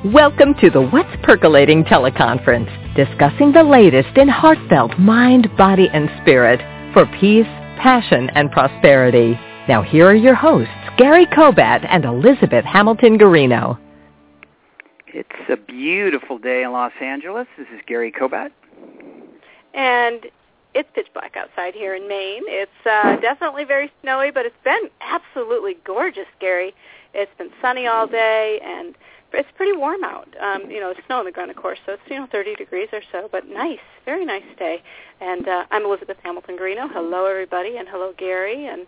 Welcome to the What's Percolating teleconference, discussing the latest in heartfelt mind, body, and spirit for peace, passion, and prosperity. Now here are your hosts, Gary Kobat and Elizabeth Hamilton Garino. It's a beautiful day in Los Angeles. This is Gary Kobat. And it's pitch black outside here in Maine. It's definitely very snowy, but it's been absolutely gorgeous, Gary. It's been sunny all day, and it's pretty warm out. It's snow on the ground, of course, so it's 30 degrees or so, but nice, very nice day. And I'm Elizabeth Hamilton Garino. Hello, everybody, and hello, Gary. And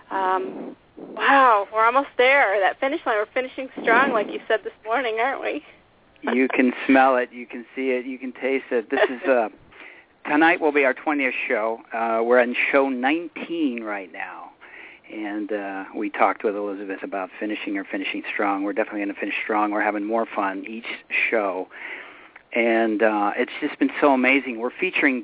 wow, we're almost there. That finish line, we're finishing strong, like you said this morning, aren't we? You can smell it, you can see it, you can taste it. This is tonight will be our 20th show. We're on show 19 right now. And we talked with Elizabeth about finishing strong. We're definitely going to finish strong. We're having more fun each show. And it's just been so amazing. We're featuring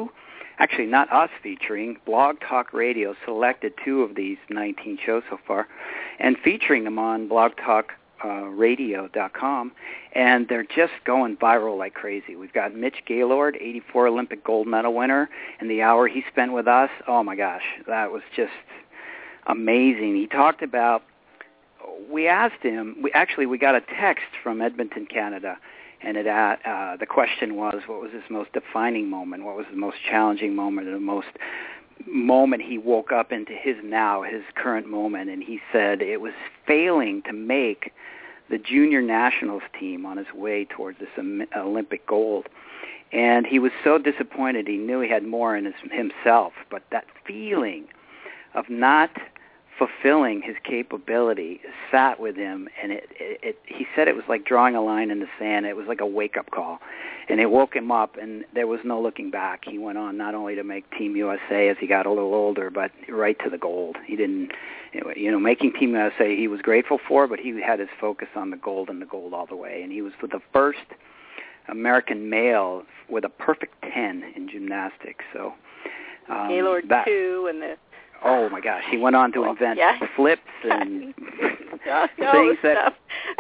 not us featuring, Blog Talk Radio selected 2 of these 19 shows so far and featuring them on blogtalkradio.com. And they're just going viral like crazy. We've got Mitch Gaylord, 84 Olympic gold medal winner, and the hour he spent with us, oh my gosh, that was just amazing. He talked about, we asked him, we got a text from Edmonton, Canada, and the question was, what was his most defining moment? What was the most challenging moment, and the most moment he woke up into his current moment? And he said it was failing to make the junior nationals team on his way towards this Olympic gold. And he was so disappointed. He knew he had more in himself, but that feeling of not fulfilling his capability sat with him, and he said it was like drawing a line in the sand. It was like a wake-up call, and it woke him up, and there was no looking back. He went on not only to make Team USA as he got a little older, but right to the gold. He didn't, making Team USA he was grateful for, but he had his focus on the gold and the gold all the way, and he was the first American male with a perfect 10 in gymnastics. So Gaylord 2 and the... Oh my gosh, he went on to invent flips and things that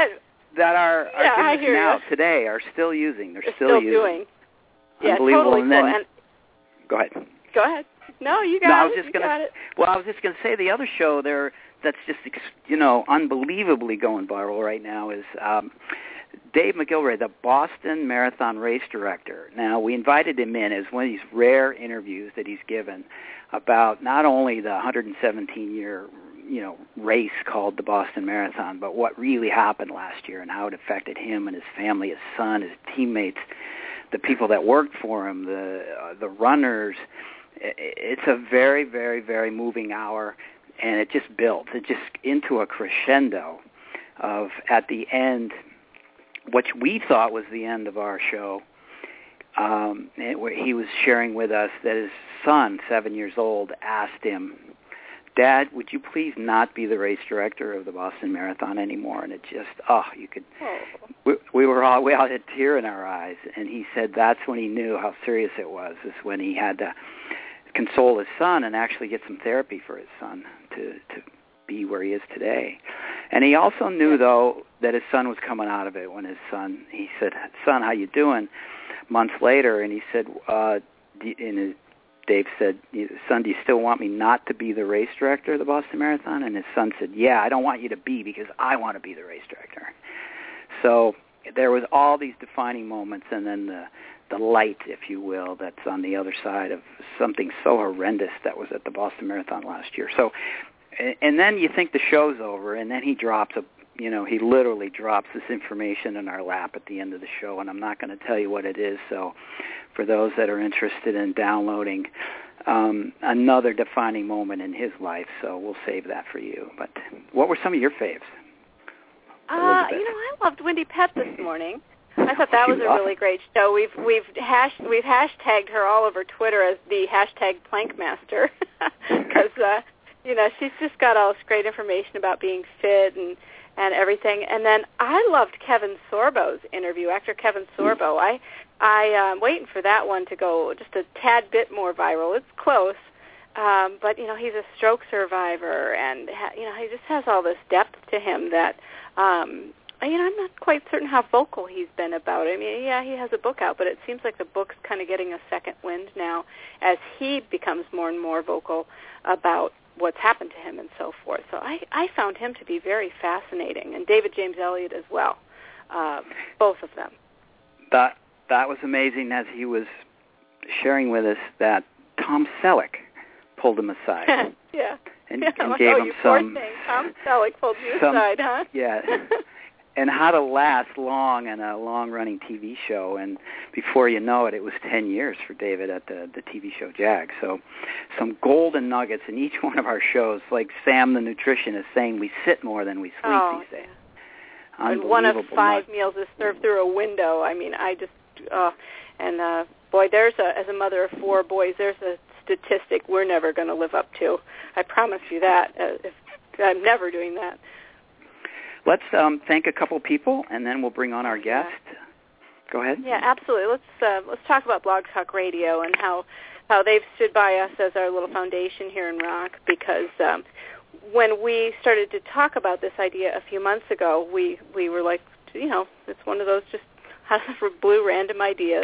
our gymnasts now today are still using. They're still using. Yeah, unbelievable. Totally and then, cool. Go ahead. Go ahead. No, you got it. Well, I was just going to say the other show there that's just unbelievably going viral right now is Dave McGilvray, the Boston Marathon race director. Now, we invited him in as one of these rare interviews that he's given about not only the 117-year, race called the Boston Marathon, but what really happened last year and how it affected him and his family, his son, his teammates, the people that worked for him, the runners. It's a very, very, very moving hour, and it just built. It just into a crescendo of, at the end, what we thought was the end of our show. He was sharing with us that his son, 7 years old, asked him, "Dad, would you please not be the race director of the Boston Marathon anymore?" And it just, we all had a tear in our eyes. And he said that's when he knew how serious it was, is when he had to console his son and actually get some therapy for his son to be where he is today. And he also knew, though, that his son was coming out of it when he said, "Son, how you doing?" Months later, and he said, Dave said, "Son, do you still want me not to be the race director of the Boston Marathon?" And his son said, "Yeah, I don't want you to be, because I want to be the race director." So there was all these defining moments, and then the light, if you will, that's on the other side of something so horrendous that was at the Boston Marathon last year. So, and then you think the show's over, and then he literally drops this information in our lap at the end of the show, and I'm not going to tell you what it is. So for those that are interested in downloading another defining moment in his life, so we'll save that for you. But what were some of your faves? I loved Wendy Pett this morning. I thought that was a really great show. We've hashtagged her all over Twitter as the hashtag Plankmaster because she's just got all this great information about being fit and everything. And then I loved Kevin Sorbo's interview, actor Kevin Sorbo. I'm waiting for that one to go just a tad bit more viral. It's close, but he's a stroke survivor, and he just has all this depth to him that I'm not quite certain how vocal he's been about it. I mean, yeah, he has a book out, but it seems like the book's kind of getting a second wind now as he becomes more and more vocal about what's happened to him and so forth. So I found him to be very fascinating, and David James Elliott as well, both of them. That was amazing as he was sharing with us that Tom Selleck pulled him aside. Yeah. And gave him some... Tom Selleck pulled you aside, huh? Yeah. And how to last long in a long-running TV show. And before you know it, it was 10 years for David at the TV show Jag. So some golden nuggets in each one of our shows, like Sam the nutritionist saying we sit more than we sleep these days. And one of 5 meals is served through a window. I mean, I just... boy, as a mother of 4 boys, there's a statistic we're never going to live up to. I promise you that. I'm never doing that. Let's thank a couple people, and then we'll bring on our guest. Go ahead. Yeah, absolutely. Let's talk about Blog Talk Radio and how they've stood by us as our little foundation here in Rock, because when we started to talk about this idea a few months ago, we were like, it's one of those just blue random ideas,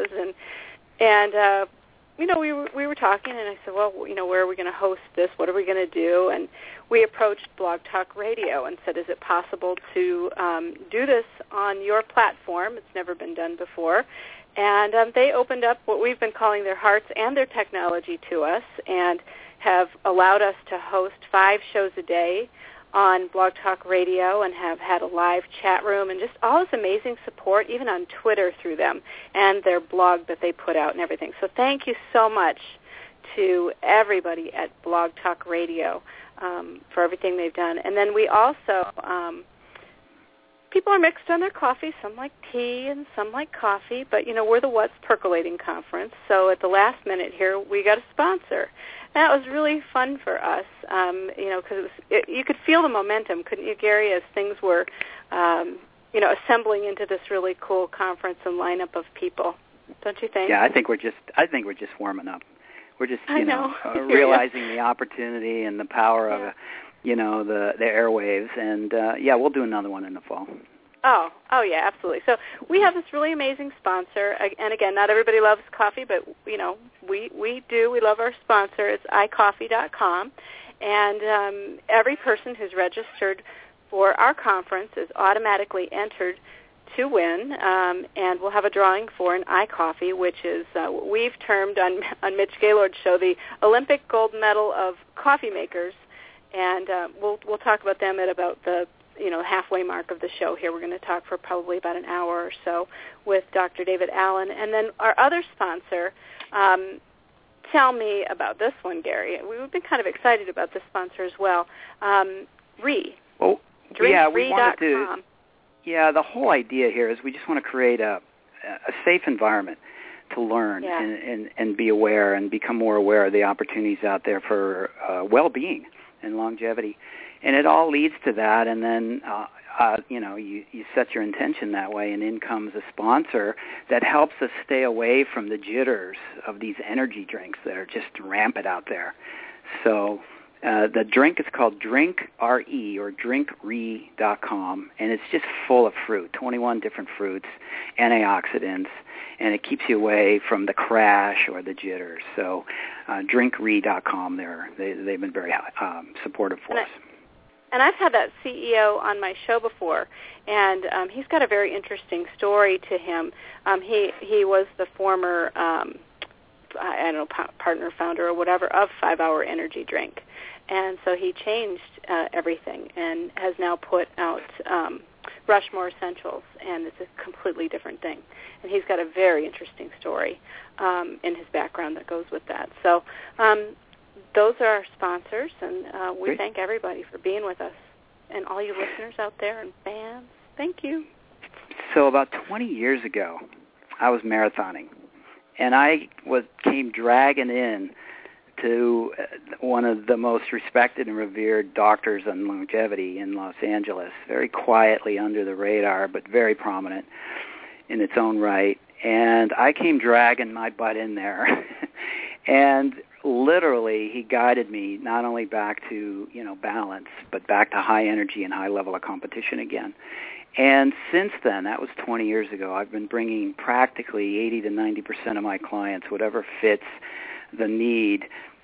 and we were talking, and I said, well, where are we going to host this? What are we going to do? And we approached Blog Talk Radio and said, is it possible to do this on your platform? It's never been done before. And they opened up what we've been calling their hearts and their technology to us and have allowed us to host 5 shows a day on Blog Talk Radio and have had a live chat room and just all this amazing support, even on Twitter through them and their blog that they put out and everything. So thank you so much to everybody at Blog Talk Radio for everything they've done. And then we also, people are mixed on their coffee. Some like tea and some like coffee, but, we're the What's Percolating Conference. So at the last minute here, we got a sponsor. That was really fun for us, because you could feel the momentum, couldn't you, Gary, as things were, assembling into this really cool conference and lineup of people. Don't you think? Yeah, I think we're just warming up. We're just, realizing the opportunity and the power of, the airwaves, and we'll do another one in the fall. Oh, yeah, absolutely. So we have this really amazing sponsor, and again, not everybody loves coffee, but, we do. We love our sponsor. It's iCoffee.com, and every person who's registered for our conference is automatically entered to win, and we'll have a drawing for an iCoffee, which is what we've termed on Mitch Gaylord's show the Olympic gold medal of coffee makers, and we'll talk about them at about the halfway mark of the show here. We're going to talk for probably about an hour or so with Dr. David Allen. And then our other sponsor, tell me about this one, Gary. We've been kind of excited about this sponsor as well. Ree. Well, yeah, we wanted to. Yeah, the whole idea here is we just want to create a safe environment to learn and be aware and become more aware of the opportunities out there for well-being and longevity. And it all leads to that, and then, you set your intention that way, and in comes a sponsor that helps us stay away from the jitters of these energy drinks that are just rampant out there. So the drink is called DrinkRE, or DrinkRE.com, and it's just full of fruit, 21 different fruits, antioxidants, and it keeps you away from the crash or the jitters. So DrinkRE.com, they've been very supportive for us. And I've had that CEO on my show before, and he's got a very interesting story to him. He was the former, partner, founder, or whatever, of 5 Hour Energy Drink. And so he changed everything and has now put out Rushmore Essentials, and it's a completely different thing. And he's got a very interesting story in his background that goes with that. So those are our sponsors, and we Great. Thank everybody for being with us. And all you listeners out there and fans, thank you. So about 20 years ago, I was marathoning, and I came dragging in to one of the most respected and revered doctors on longevity in Los Angeles, very quietly under the radar, but very prominent in its own right. And I came dragging my butt in there, and literally he guided me not only back to balance, but back to high energy and high level of competition again. And since then, that was 20 years ago, I've been bringing practically 80 to 90% of my clients, whatever fits the need.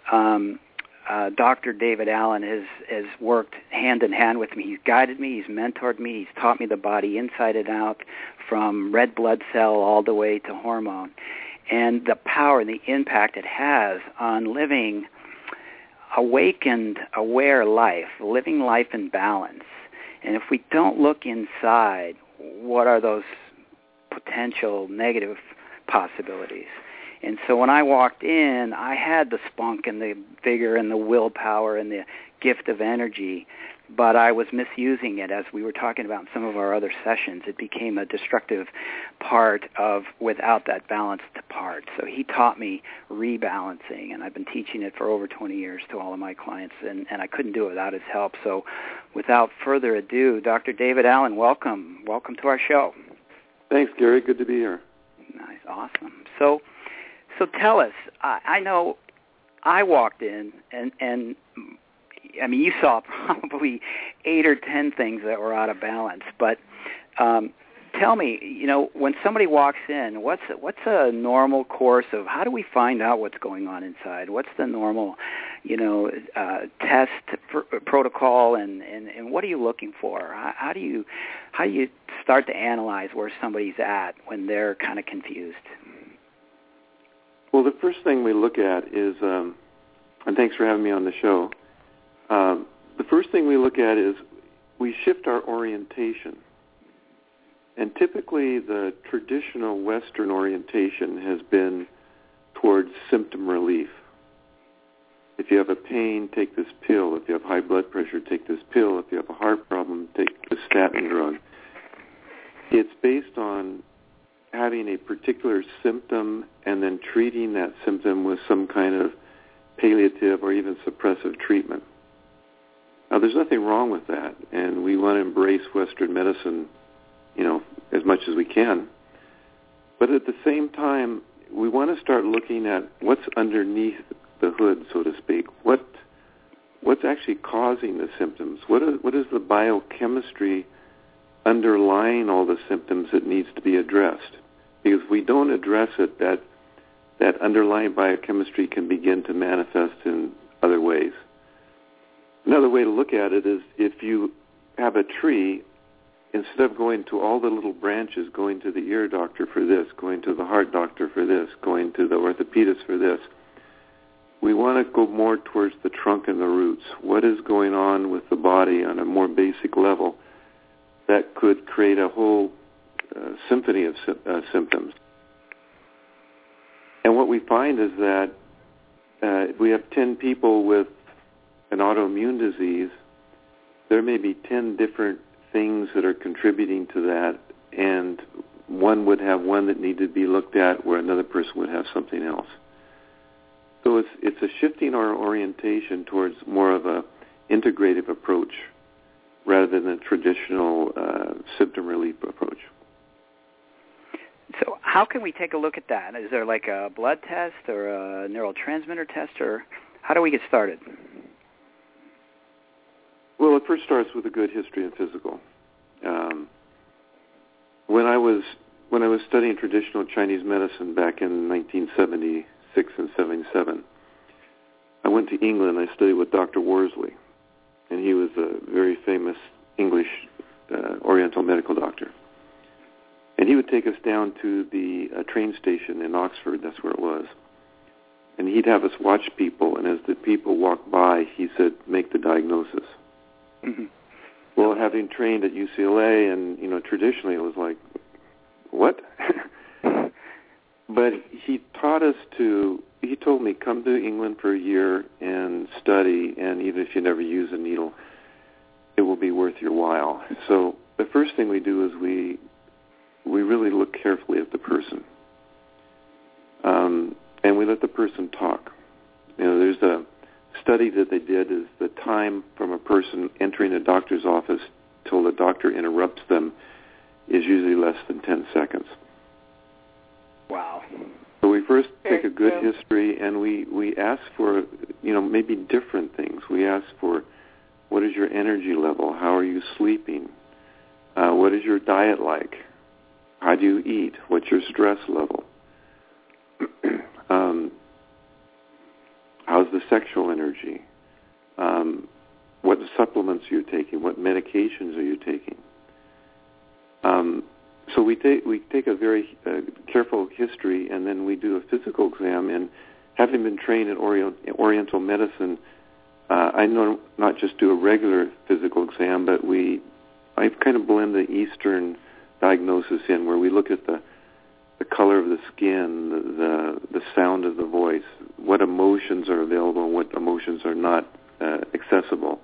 Dr. David Allen has worked hand in hand with me. He's guided me, he's mentored me, he's taught me the body inside and out, from red blood cell all the way to hormone. And the power and the impact it has on living awakened, aware life, living life in balance. And if we don't look inside, what are those potential negative possibilities? And so when I walked in, I had the spunk and the vigor and the willpower and the gift of energy, but I was misusing it. As we were talking about in some of our other sessions, it became a destructive part of without that balanced part. So he taught me rebalancing, and I've been teaching it for over 20 years to all of my clients, and I couldn't do it without his help. So without further ado, Dr. David Allen, welcome. Welcome to our show. Thanks, Gary. Good to be here. Nice. Awesome. So tell us, I know I walked in, and I mean, you saw probably 8 or 10 things that were out of balance. But tell me, when somebody walks in, what's a normal course of how do we find out what's going on inside? What's the normal, test protocol, and what are you looking for? How do you start to analyze where somebody's at when they're kind of confused? Well, the first thing we look at is, and thanks for having me on the show. The first thing we look at is we shift our orientation. And typically the traditional Western orientation has been towards symptom relief. If you have a pain, take this pill. If you have high blood pressure, take this pill. If you have a heart problem, take the statin drug. It's based on having a particular symptom and then treating that symptom with some kind of palliative or even suppressive treatment. Now, there's nothing wrong with that, and we want to embrace Western medicine, as much as we can. But at the same time, we want to start looking at what's underneath the hood, so to speak. What's actually causing the symptoms? What is the biochemistry underlying all the symptoms that needs to be addressed? Because if we don't address it, that underlying biochemistry can begin to manifest in other ways. Another way to look at it is if you have a tree, instead of going to all the little branches, going to the ear doctor for this, going to the heart doctor for this, going to the orthopedist for this, we want to go more towards the trunk and the roots. What is going on with the body on a more basic level that could create a whole symphony of symptoms? And what we find is that if we have 10 people with an autoimmune disease, there may be 10 different things that are contributing to that, and one would have one that needed to be looked at where another person would have something else. So it's a shifting our orientation towards more of a integrative approach rather than a traditional symptom relief approach. So how can we take a look at that? Is there like a blood test or a neurotransmitter test, or how do we get started? Well, it first starts with a good history and physical. When I was studying traditional Chinese medicine back in 1976 and 77, I went to England. I studied with Dr. Worsley, and he was a very famous English Oriental medical doctor. And he would take us down to the train station in Oxford. That's where it was. And he'd have us watch people, and as the people walked by, he said, make the diagnosis. Mm-hmm. Well, having trained at UCLA, and traditionally it was like, what? But he taught us he told me, come to England for a year and study, and even if you never use a needle, it will be worth your while. So the first thing we do is we really look carefully at the person, and we let the person talk. There's a study that they did is the time from a person entering a doctor's office till the doctor interrupts them is usually less than 10 seconds. Wow. So we first take a good history, and we ask for, maybe different things. We ask for, what is your energy level? How are you sleeping? What is your diet like? How do you eat? What's your stress level? How's the sexual energy? What supplements are you taking? What medications are you taking? So we take a very careful history, and then we do a physical exam. And having been trained in Oriental medicine, I know not just do a regular physical exam, but I kind of blend the Eastern diagnosis in, where we look at the color of the skin, the sound of the voice, what emotions are available and what emotions are not accessible.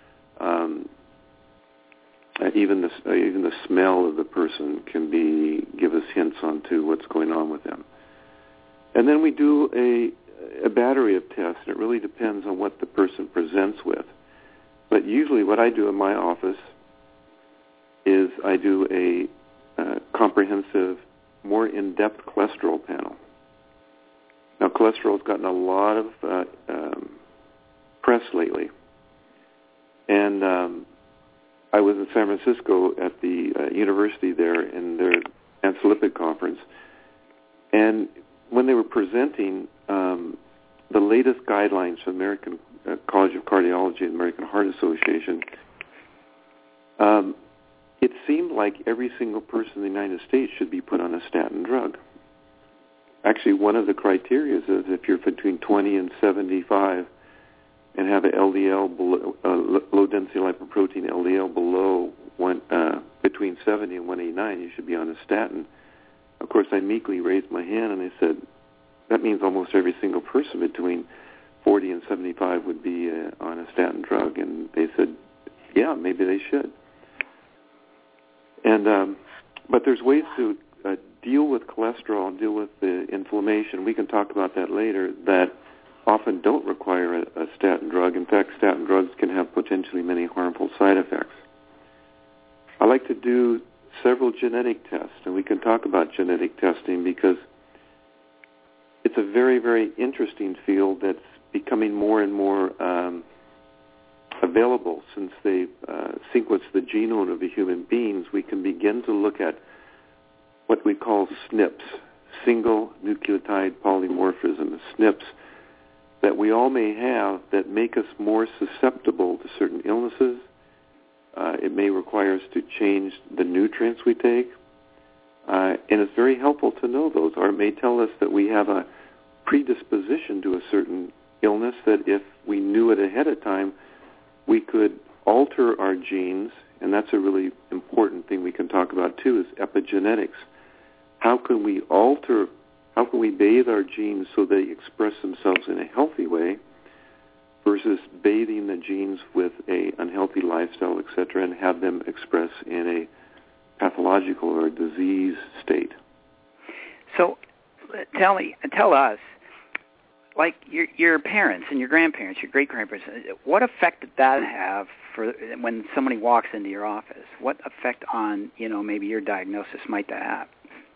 Even the smell of the person can give us hints onto what's going on with them. And then we do a battery of tests. It really depends on what the person presents with. But usually what I do in my office is I do a comprehensive, more in-depth cholesterol panel. Now, cholesterol has gotten a lot of press lately. And I was in San Francisco at the university there in their Antilipid conference. And when they were presenting the latest guidelines from the American College of Cardiology and American Heart Association, it seemed like every single person in the United States should be put on a statin drug. Actually, one of the criteria is if you're between 20 and 75 and have an LDL below, low-density lipoprotein LDL below between 70 and 189, you should be on a statin. Of course, I meekly raised my hand and I said, that means almost every single person between 40 and 75 would be on a statin drug. And they said, yeah, maybe they should. And but there's ways to deal with cholesterol and deal with the inflammation. We can talk about that later, that often don't require a statin drug. In fact, statin drugs can have potentially many harmful side effects. I like to do several genetic tests, and we can talk about genetic testing because it's a very, very interesting field that's becoming more and more available. Since they've sequenced the genome of the human beings, we can begin to look at what we call SNPs, single nucleotide polymorphism, SNPs, that we all may have that make us more susceptible to certain illnesses. It may require us to change the nutrients we take, and it's very helpful to know those. Or it may tell us that we have a predisposition to a certain illness, that if we knew it ahead of time, we could alter our genes, and that's a really important thing we can talk about too, is epigenetics. How can we bathe our genes so they express themselves in a healthy way versus bathing the genes with an unhealthy lifestyle, etc., and have them express in a pathological or disease state? So tell us, like your parents and your grandparents, your great-grandparents, what effect did that have for when somebody walks into your office? What effect on, maybe your diagnosis might that have?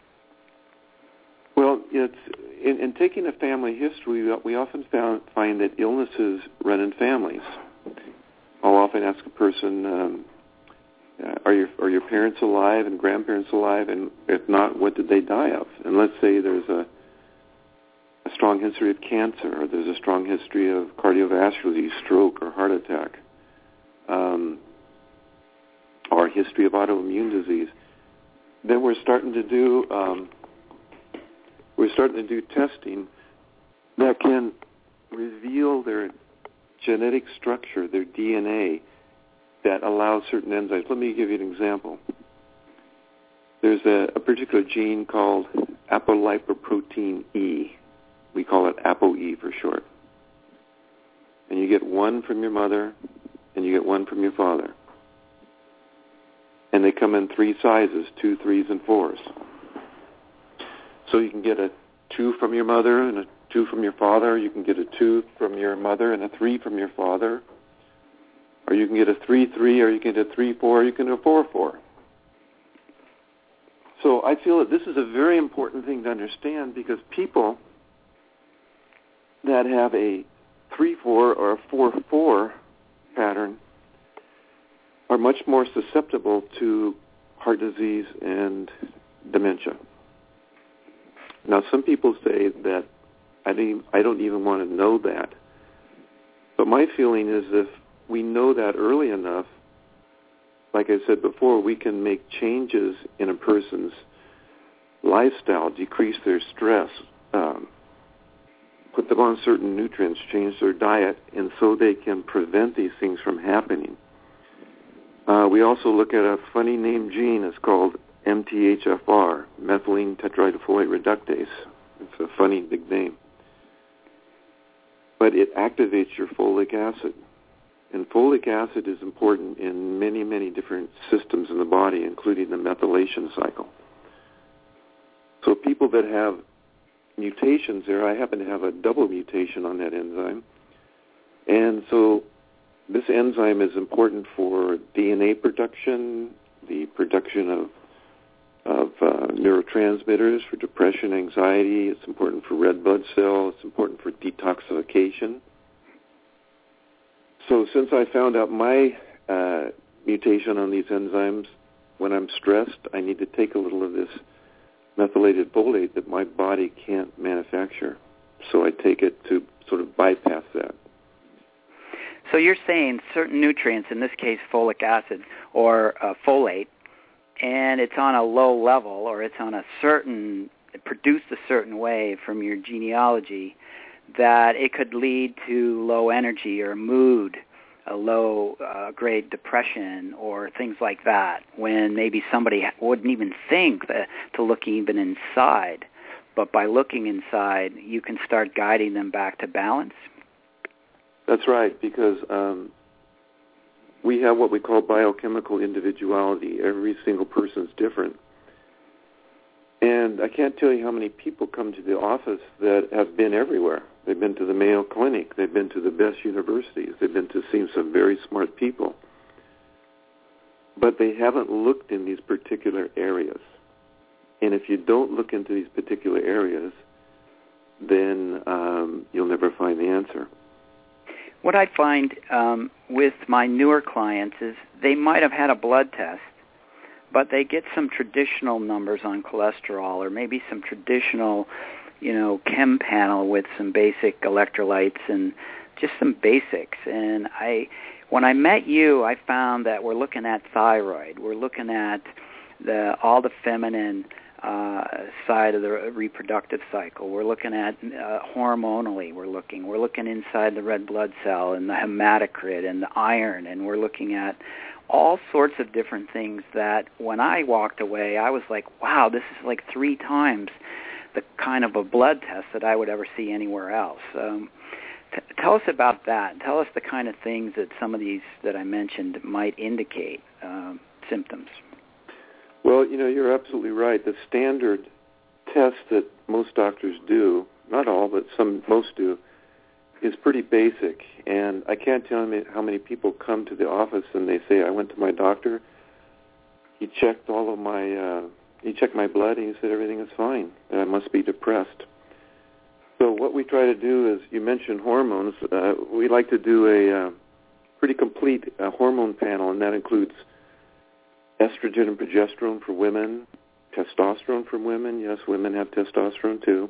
Well, it's in taking a family history, we often find that illnesses run in families. I'll often ask a person, are your parents alive and grandparents alive? And if not, what did they die of? And let's say there's a strong history of cancer, or there's a strong history of cardiovascular disease, stroke, or heart attack, or a history of autoimmune disease. Then we're starting to do testing that can reveal their genetic structure, their DNA, that allows certain enzymes. Let me give you an example. There's a particular gene called apolipoprotein E. We call it ApoE for short. And you get one from your mother, and you get one from your father. And they come in 3 sizes, 2, 3s, and 4s. So you can get a 2 from your mother and a 2 from your father. You can get a 2 from your mother and a 3 from your father. Or you can get a 3-3, or you can get a 3-4, or you can get a 4-4. So I feel that this is a very important thing to understand, because people that have a 3-4 or a 4-4 pattern are much more susceptible to heart disease, and dementia. Now, some people say that I don't even want to know that. But my feeling is if we know that early enough, like I said before, we can make changes in a person's lifestyle, decrease their stress, put them on certain nutrients, change their diet, and so they can prevent these things from happening. We also look at a funny named gene. It's called MTHFR, methylene tetrahydrofolate reductase. It's a funny big name. But it activates your folic acid. And folic acid is important in many, many different systems in the body, including the methylation cycle. So people that have mutations there, I happen to have a double mutation on that enzyme. And so this enzyme is important for DNA production, the production of neurotransmitters for depression, anxiety. It's important for red blood cells. It's important for detoxification. So since I found out my mutation on these enzymes, when I'm stressed, I need to take a little of this methylated folate that my body can't manufacture. So I take it to sort of bypass that. So you're saying certain nutrients, in this case folic acid or folate, and it's on a low level or it's on produced a certain way from your genealogy, that it could lead to low energy or mood, a low grade depression or things like that, when maybe somebody wouldn't even think to look even inside. But by looking inside, you can start guiding them back to balance? That's right, because we have what we call biochemical individuality. Every single person's different. And I can't tell you how many people come to the office that have been everywhere. They've been to the Mayo Clinic. They've been to the best universities. They've been to see some very smart people. But they haven't looked in these particular areas. And if you don't look into these particular areas, then you'll never find the answer. What I find with my newer clients is they might have had a blood test, but they get some traditional numbers on cholesterol or maybe some traditional, chem panel with some basic electrolytes and just some basics. And when I met you, I found that we're looking at thyroid. We're looking at all the feminine side of the reproductive cycle. We're looking at hormonally. We're looking inside the red blood cell and the hematocrit and the iron, and we're looking at all sorts of different things that when I walked away, I was like, wow, this is like 3 times the kind of a blood test that I would ever see anywhere else. Tell us about that. Tell us the kind of things that some of these that I mentioned might indicate symptoms. Well, you're absolutely right. The standard test that most doctors do, not all, but most do, is pretty basic. And I can't tell you how many people come to the office and they say, I went to my doctor, he checked he checked my blood and he said everything is fine, that I must be depressed. So what we try to do is, you mentioned hormones, we like to do a pretty complete hormone panel, and that includes estrogen and progesterone for women, testosterone for women. Yes, women have testosterone too.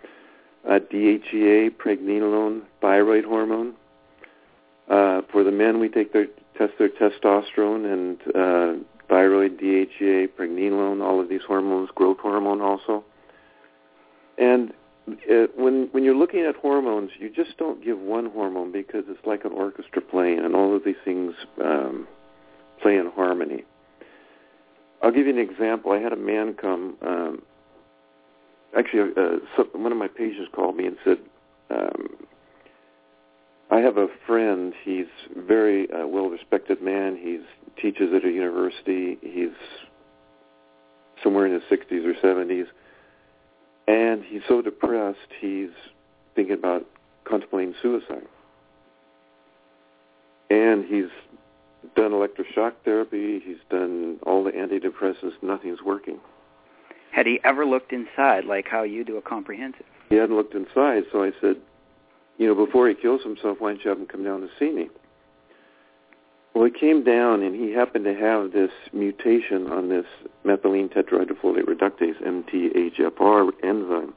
DHEA, pregnenolone, thyroid hormone. For the men, we test their testosterone and thyroid, DHEA, pregnenolone, all of these hormones, growth hormone also. And when you're looking at hormones, you just don't give one hormone because it's like an orchestra playing, and all of these things play in harmony. I'll give you an example. I had a man come. One of my patients called me and said, I have a friend. He's a very well-respected man. He teaches at a university. He's somewhere in his 60s or 70s. And he's so depressed, he's thinking about contemplating suicide. And he's done electroshock therapy. He's done all the antidepressants. Nothing's working. Had he ever looked inside, like how you do a comprehensive? He hadn't looked inside, so I said, before he kills himself, why don't you have him come down to see me? Well, he came down, and he happened to have this mutation on this methylene tetrahydrofolate reductase, MTHFR enzyme.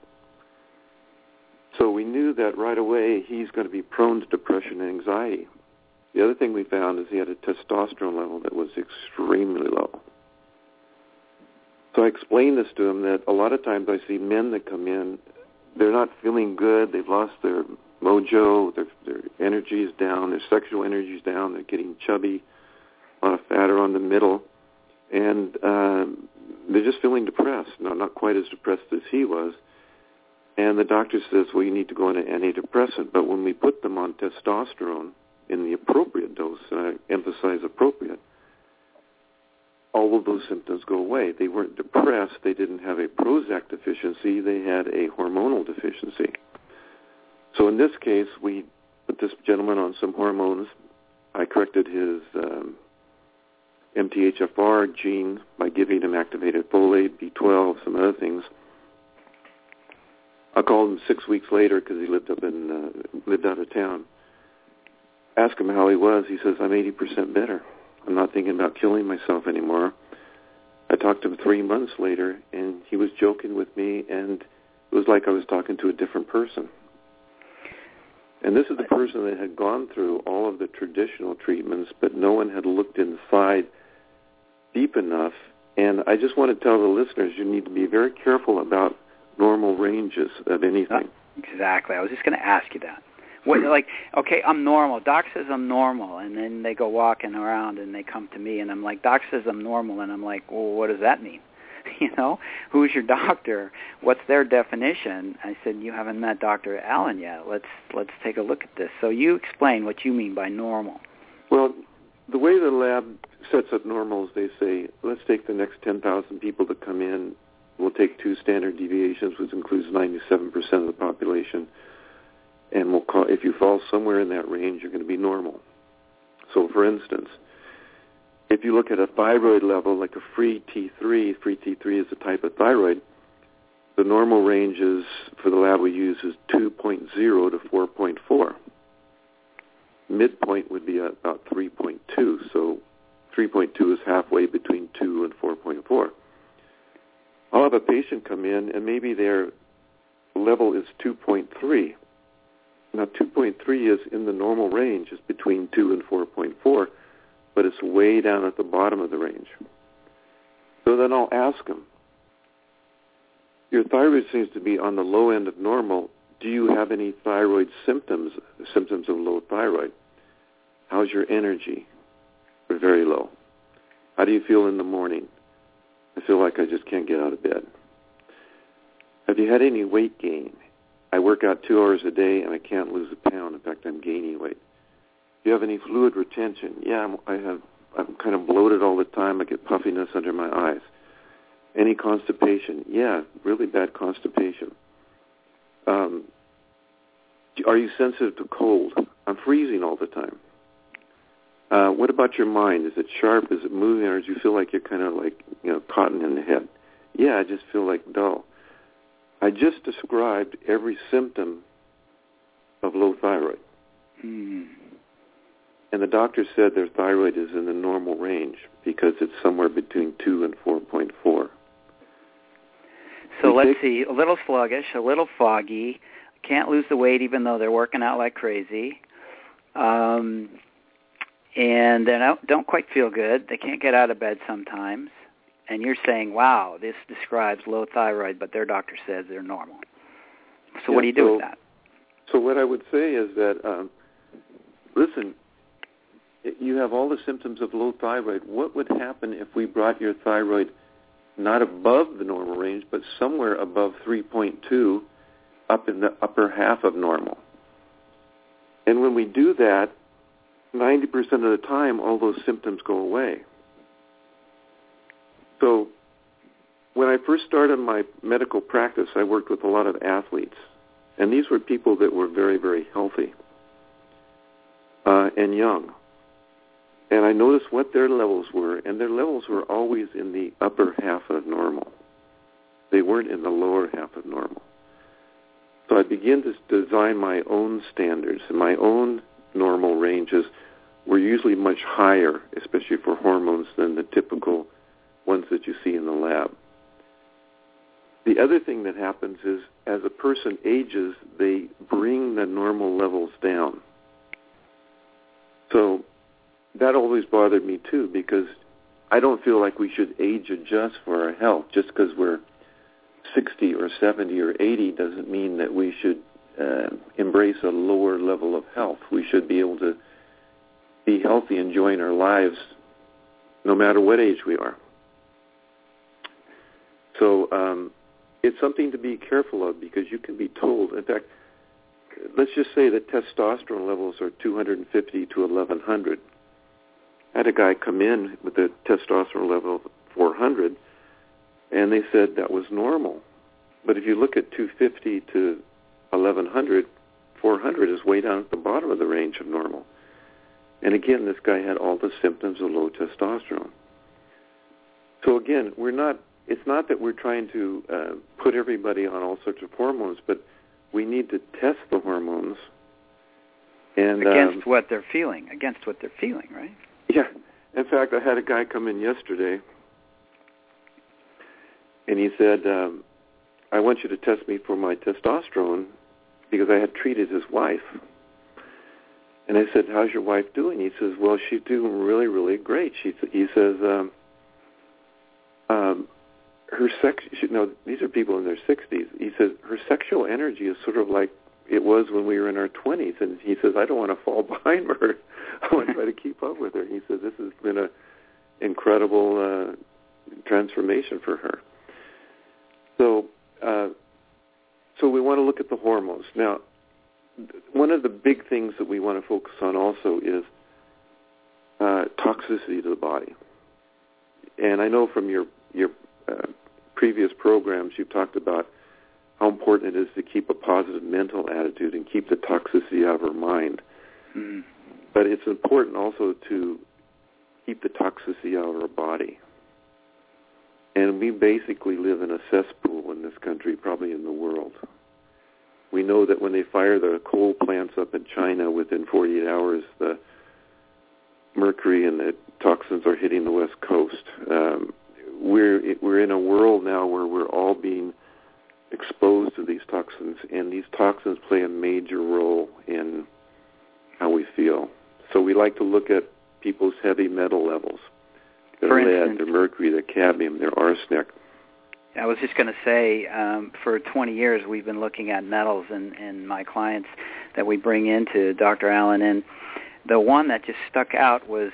So we knew that right away he's going to be prone to depression and anxiety. The other thing we found is he had a testosterone level that was extremely low. So I explained this to him that a lot of times I see men that come in, they're not feeling good, they've lost their mojo, their energy is down, their sexual energy is down, they're getting chubby, a lot of fat around the middle, and they're just feeling depressed. No, not quite as depressed as he was. And the doctor says, well, you need to go on an antidepressant. But when we put them on testosterone in the appropriate dose, and I emphasize appropriate, all of those symptoms go away. They weren't depressed. They didn't have a Prozac deficiency. They had a hormonal deficiency. So in this case, we put this gentleman on some hormones. I corrected his MTHFR gene by giving him activated folate, B12, some other things. I called him 6 weeks later because he lived out of town. Asked him how he was. He says, I'm 80% better. I'm not thinking about killing myself anymore. I talked to him 3 months later, and he was joking with me, and it was like I was talking to a different person. And this is the person that had gone through all of the traditional treatments, but no one had looked inside deep enough. And I just want to tell the listeners, you need to be very careful about normal ranges of anything. Exactly. I was just going to ask you that. What, like, okay, I'm normal. Doc says I'm normal, and then they go walking around and they come to me, and I'm like, Doc says I'm normal, and I'm like, well, what does that mean? You know, who's your doctor? What's their definition? I said, you haven't met Dr. Allen yet. Let's take a look at this. So you explain what you mean by normal. Well, the way the lab sets up normal is they say, let's take the next 10,000 people that come in. We'll take 2 standard deviations, which includes 97% of the population. And we'll call, if you fall somewhere in that range, you're going to be normal. So, for instance, if you look at a thyroid level, like a free T3 is a type of thyroid, the normal range is, for the lab we use, is 2.0 to 4.4. Midpoint would be about 3.2, so 3.2 is halfway between 2 and 4.4. I'll have a patient come in, and maybe their level is 2.3. Now, 2.3 is in the normal range. It's between 2 and 4.4, but it's way down at the bottom of the range. So then I'll ask them, your thyroid seems to be on the low end of normal. Do you have any thyroid symptoms of low thyroid? How's your energy? We're very low. How do you feel in the morning? I feel like I just can't get out of bed. Have you had any weight gain? I work out 2 hours a day and I can't lose a pound. In fact, I'm gaining weight. Do you have any fluid retention? Yeah, I'm kind of bloated all the time. I get puffiness under my eyes. Any constipation? Yeah, really bad constipation. Are you sensitive to cold? I'm freezing all the time. What about your mind? Is it sharp? Is it moving? Or do you feel like you're kind of like, cotton in the head? Yeah, I just feel like dull. I just described every symptom of low thyroid. Mm. And the doctor said their thyroid is in the normal range because it's somewhere between 2 and 4.4. So let's see, a little sluggish, a little foggy, can't lose the weight even though they're working out like crazy, and they don't quite feel good. They can't get out of bed sometimes. And you're saying, wow, this describes low thyroid, but their doctor says they're normal. So what do you do with that? So what I would say is that, listen, you have all the symptoms of low thyroid. What would happen if we brought your thyroid not above the normal range, but somewhere above 3.2, up in the upper half of normal? And when we do that, 90% of the time, all those symptoms go away. So when I first started my medical practice, I worked with a lot of athletes. And these were people that were very, very healthy and young. And I noticed what their levels were, and their levels were always in the upper half of normal. They weren't in the lower half of normal. So I began to design my own standards and my own normal ranges were usually much higher, especially for hormones, than the typical ones that you see in the lab. The other thing that happens is as a person ages, they bring the normal levels down. So that always bothered me too, because I don't feel like we should age adjust for our health. Just because we're 60 or 70 or 80 doesn't mean that we should embrace a lower level of health. We should be able to be healthy, enjoying our lives, no matter what age we are. So it's something to be careful of, because you can be told. In fact, let's just say that testosterone levels are 250 to 1100. I had a guy come in with a testosterone level of 400, and they said that was normal. But if you look at 250 to 1100, 400 is way down at the bottom of the range of normal. And again, this guy had all the symptoms of low testosterone. So again, it's not that we're trying to put everybody on all sorts of hormones, but we need to test the hormones. And against what they're feeling, right? Yeah. In fact, I had a guy come in yesterday, and he said, I want you to test me for my testosterone, because I had treated his wife. And I said, how's your wife doing? He says, well, she's doing really, really great. He says, her sex, these are people in their 60s. He says, her sexual energy is sort of like it was when we were in our 20s. And he says, I don't want to fall behind her. I want to try to keep up with her. He says, this has been an incredible transformation for her. So we want to look at the hormones. Now, one of the big things that we want to focus on also is toxicity to the body. And I know from your previous programs you've talked about how important it is to keep a positive mental attitude and keep the toxicity out of our mind. Mm-hmm. But it's important also to keep the toxicity out of our body. And we basically live in a cesspool in this country, probably in the world. We know that when they fire the coal plants up in China, within 48 hours, the mercury and the toxins are hitting the West Coast. We're in a world now where we're all being exposed to these toxins, and these toxins play a major role in how we feel. So we like to look at people's heavy metal levels, their lead, their mercury, their cadmium, their arsenic. I was just going to say, for 20 years we've been looking at metals in my clients that we bring into Dr. Allen, and the one that just stuck out was,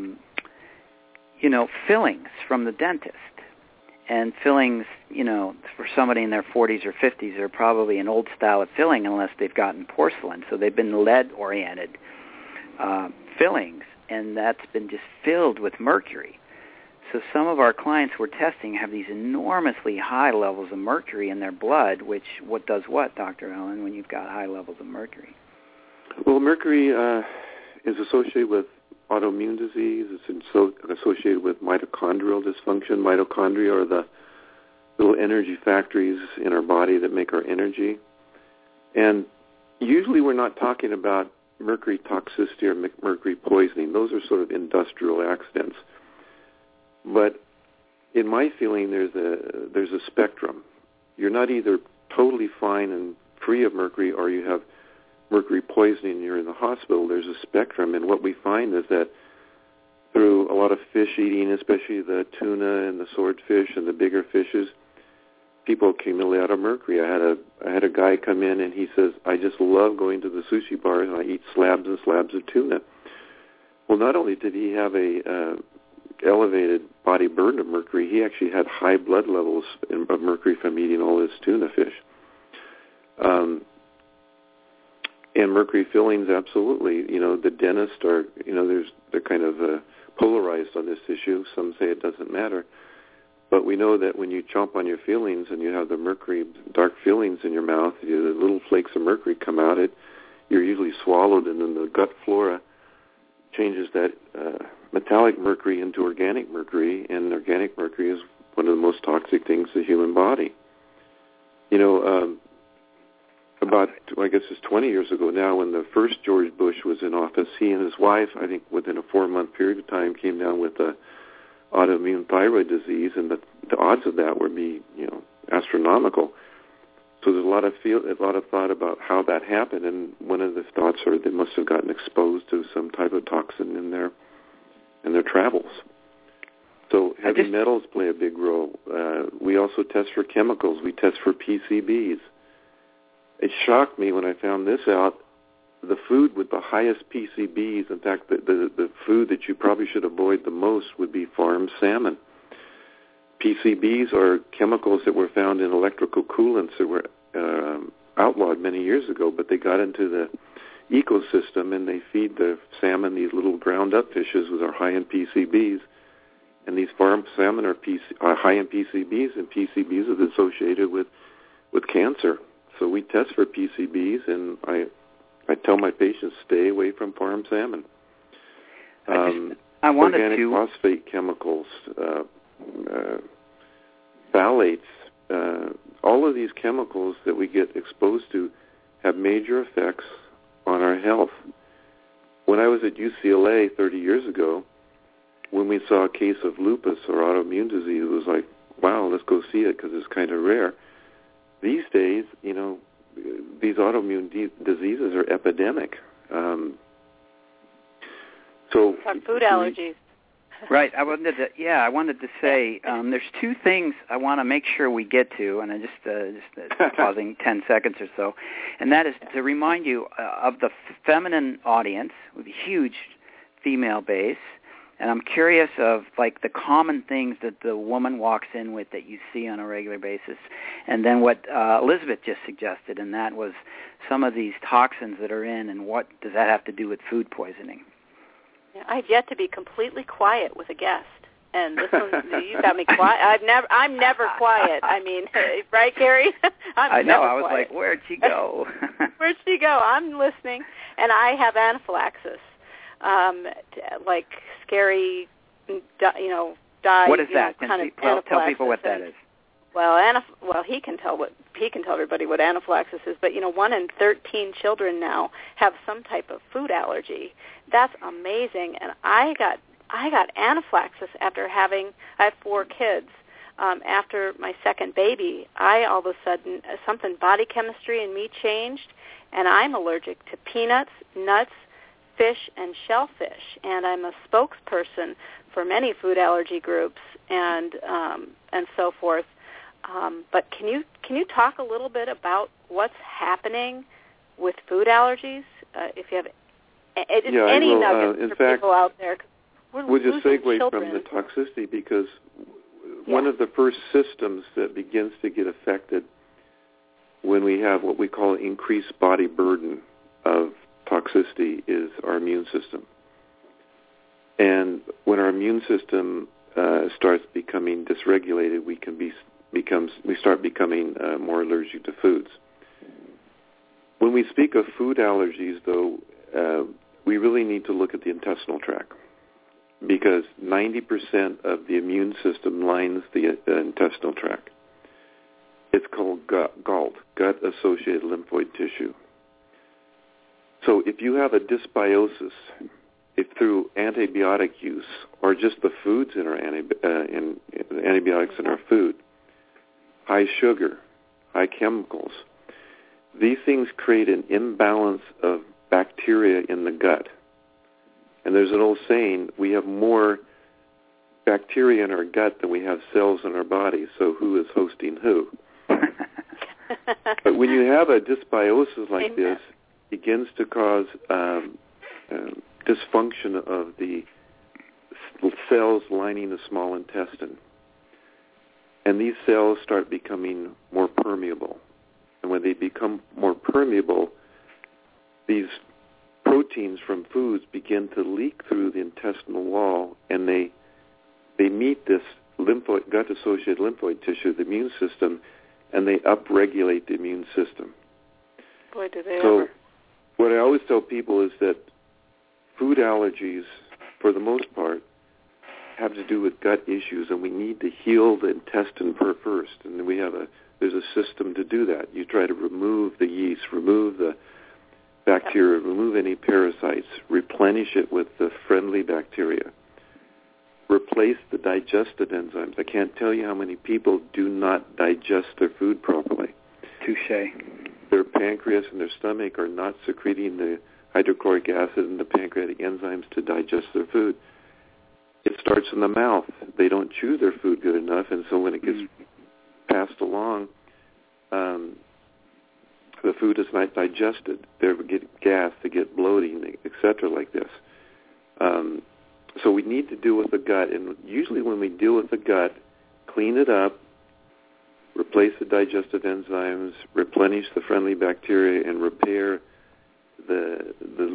fillings from the dentist. And fillings, for somebody in their 40s or 50s, are probably an old style of filling unless they've gotten porcelain. So they've been lead-oriented fillings, and that's been just filled with mercury. So some of our clients we're testing have these enormously high levels of mercury in their blood, which does what, Dr. Allen, when you've got high levels of mercury? Well, mercury is associated with autoimmune disease. It's associated with mitochondrial dysfunction. Mitochondria are the little energy factories in our body that make our energy. And usually we're not talking about mercury toxicity or mercury poisoning. Those are sort of industrial accidents. But in my feeling, there's a spectrum. You're not either totally fine and free of mercury, or you have mercury poisoning and you're in the hospital. There's a spectrum, and what we find is that through a lot of fish eating, especially the tuna and the swordfish and the bigger fishes, people accumulate out of mercury. I had a guy come in and he says, I just love going to the sushi bars and I eat slabs and slabs of tuna. Well, not only did he have a elevated body burden of mercury, he actually had high blood levels of mercury from eating all this tuna fish. And mercury fillings, absolutely. The dentists are, they're kind of polarized on this issue. Some say it doesn't matter. But we know that when you chomp on your fillings and you have the mercury, dark fillings in your mouth, the little flakes of mercury come out. You're usually swallowed, and then the gut flora changes that metallic mercury into organic mercury, and organic mercury is one of the most toxic things to the human body. A about, I guess it's 20 years ago now, when the first George Bush was in office, he and his wife, I think within a 4-month period of time, came down with a autoimmune thyroid disease, and the odds of that would be, astronomical. So there's a lot of thought about how that happened, and one of the thoughts are they must have gotten exposed to some type of toxin in their travels. So heavy metals play a big role. We also test for chemicals. We test for PCBs. It shocked me when I found this out. The food with the highest PCBs, in fact, the food that you probably should avoid the most would be farmed salmon. PCBs are chemicals that were found in electrical coolants that were outlawed many years ago, but they got into the ecosystem and they feed the salmon these little ground-up fishes that are high in PCBs. And these farmed salmon are high in PCBs, and PCBs are associated with cancer. So we test for PCBs, and I tell my patients stay away from farmed salmon. Organic phosphate chemicals, phthalates, all of these chemicals that we get exposed to have major effects on our health. When I was at UCLA 30 years ago, when we saw a case of lupus or autoimmune disease, it was like, wow, let's go see it because it's kind of rare. These days, these autoimmune diseases are epidemic. So food allergies. Right. I wanted to say there's two things I want to make sure we get to, and I just pausing 10 seconds or so, and that is to remind you of the feminine audience with a huge female base. And I'm curious of, like, the common things that the woman walks in with that you see on a regular basis. And then what Elizabeth just suggested, and that was some of these toxins that are in, and what does that have to do with food poisoning? Yeah, I've yet to be completely quiet with a guest. And this one, you got me quiet. I'm never quiet. I mean, right, Gary? I know. I was quiet. like, where'd she go? Where'd she go? I'm listening, and I have anaphylaxis. Like scary, die. What is that? Tell people what that is. Well, he can tell everybody what anaphylaxis is. But 1 in 13 children now have some type of food allergy. That's amazing. And I got anaphylaxis after I have 4 kids. After my second baby, all of a sudden something body chemistry in me changed, and I'm allergic to peanuts, nuts, fish, and shellfish, and I'm a spokesperson for many food allergy groups and so forth. But can you talk a little bit about what's happening with food allergies? If you have any nuggets for people out there, we'll just segue from the toxicity, because one of the first systems that begins to get affected when we have what we call increased body burden of toxicity is our immune system. And when our immune system starts becoming dysregulated, we start becoming more allergic to foods. When we speak of food allergies, though, we really need to look at the intestinal tract, because 90% of the immune system lines the intestinal tract. It's called GALT, gut-associated lymphoid tissue. So if you have a dysbiosis, if through antibiotic use or just the foods in our antibiotics in our food, high sugar, high chemicals, these things create an imbalance of bacteria in the gut. And there's an old saying, we have more bacteria in our gut than we have cells in our body, so who is hosting who? But when you have a dysbiosis like this, begins to cause dysfunction of the cells lining the small intestine. And these cells start becoming more permeable. And when they become more permeable, these proteins from foods begin to leak through the intestinal wall, and they meet this gut-associated lymphoid tissue, the immune system, and they upregulate the immune system. Boy, do they ever. What I always tell people is that food allergies, for the most part, have to do with gut issues, and we need to heal the intestine first. And then there's a system to do that. You try to remove the yeast, remove the bacteria, remove any parasites, replenish it with the friendly bacteria, replace the digestive enzymes. I can't tell you how many people do not digest their food properly. Touché. Their pancreas and their stomach are not secreting the hydrochloric acid and the pancreatic enzymes to digest their food. It starts in the mouth. They don't chew their food good enough, and so when it gets passed along, the food is not digested. They get gas, they get bloating, etc. like this. So we need to deal with the gut, and usually when we deal with the gut, clean it up, replace the digestive enzymes, replenish the friendly bacteria, and repair the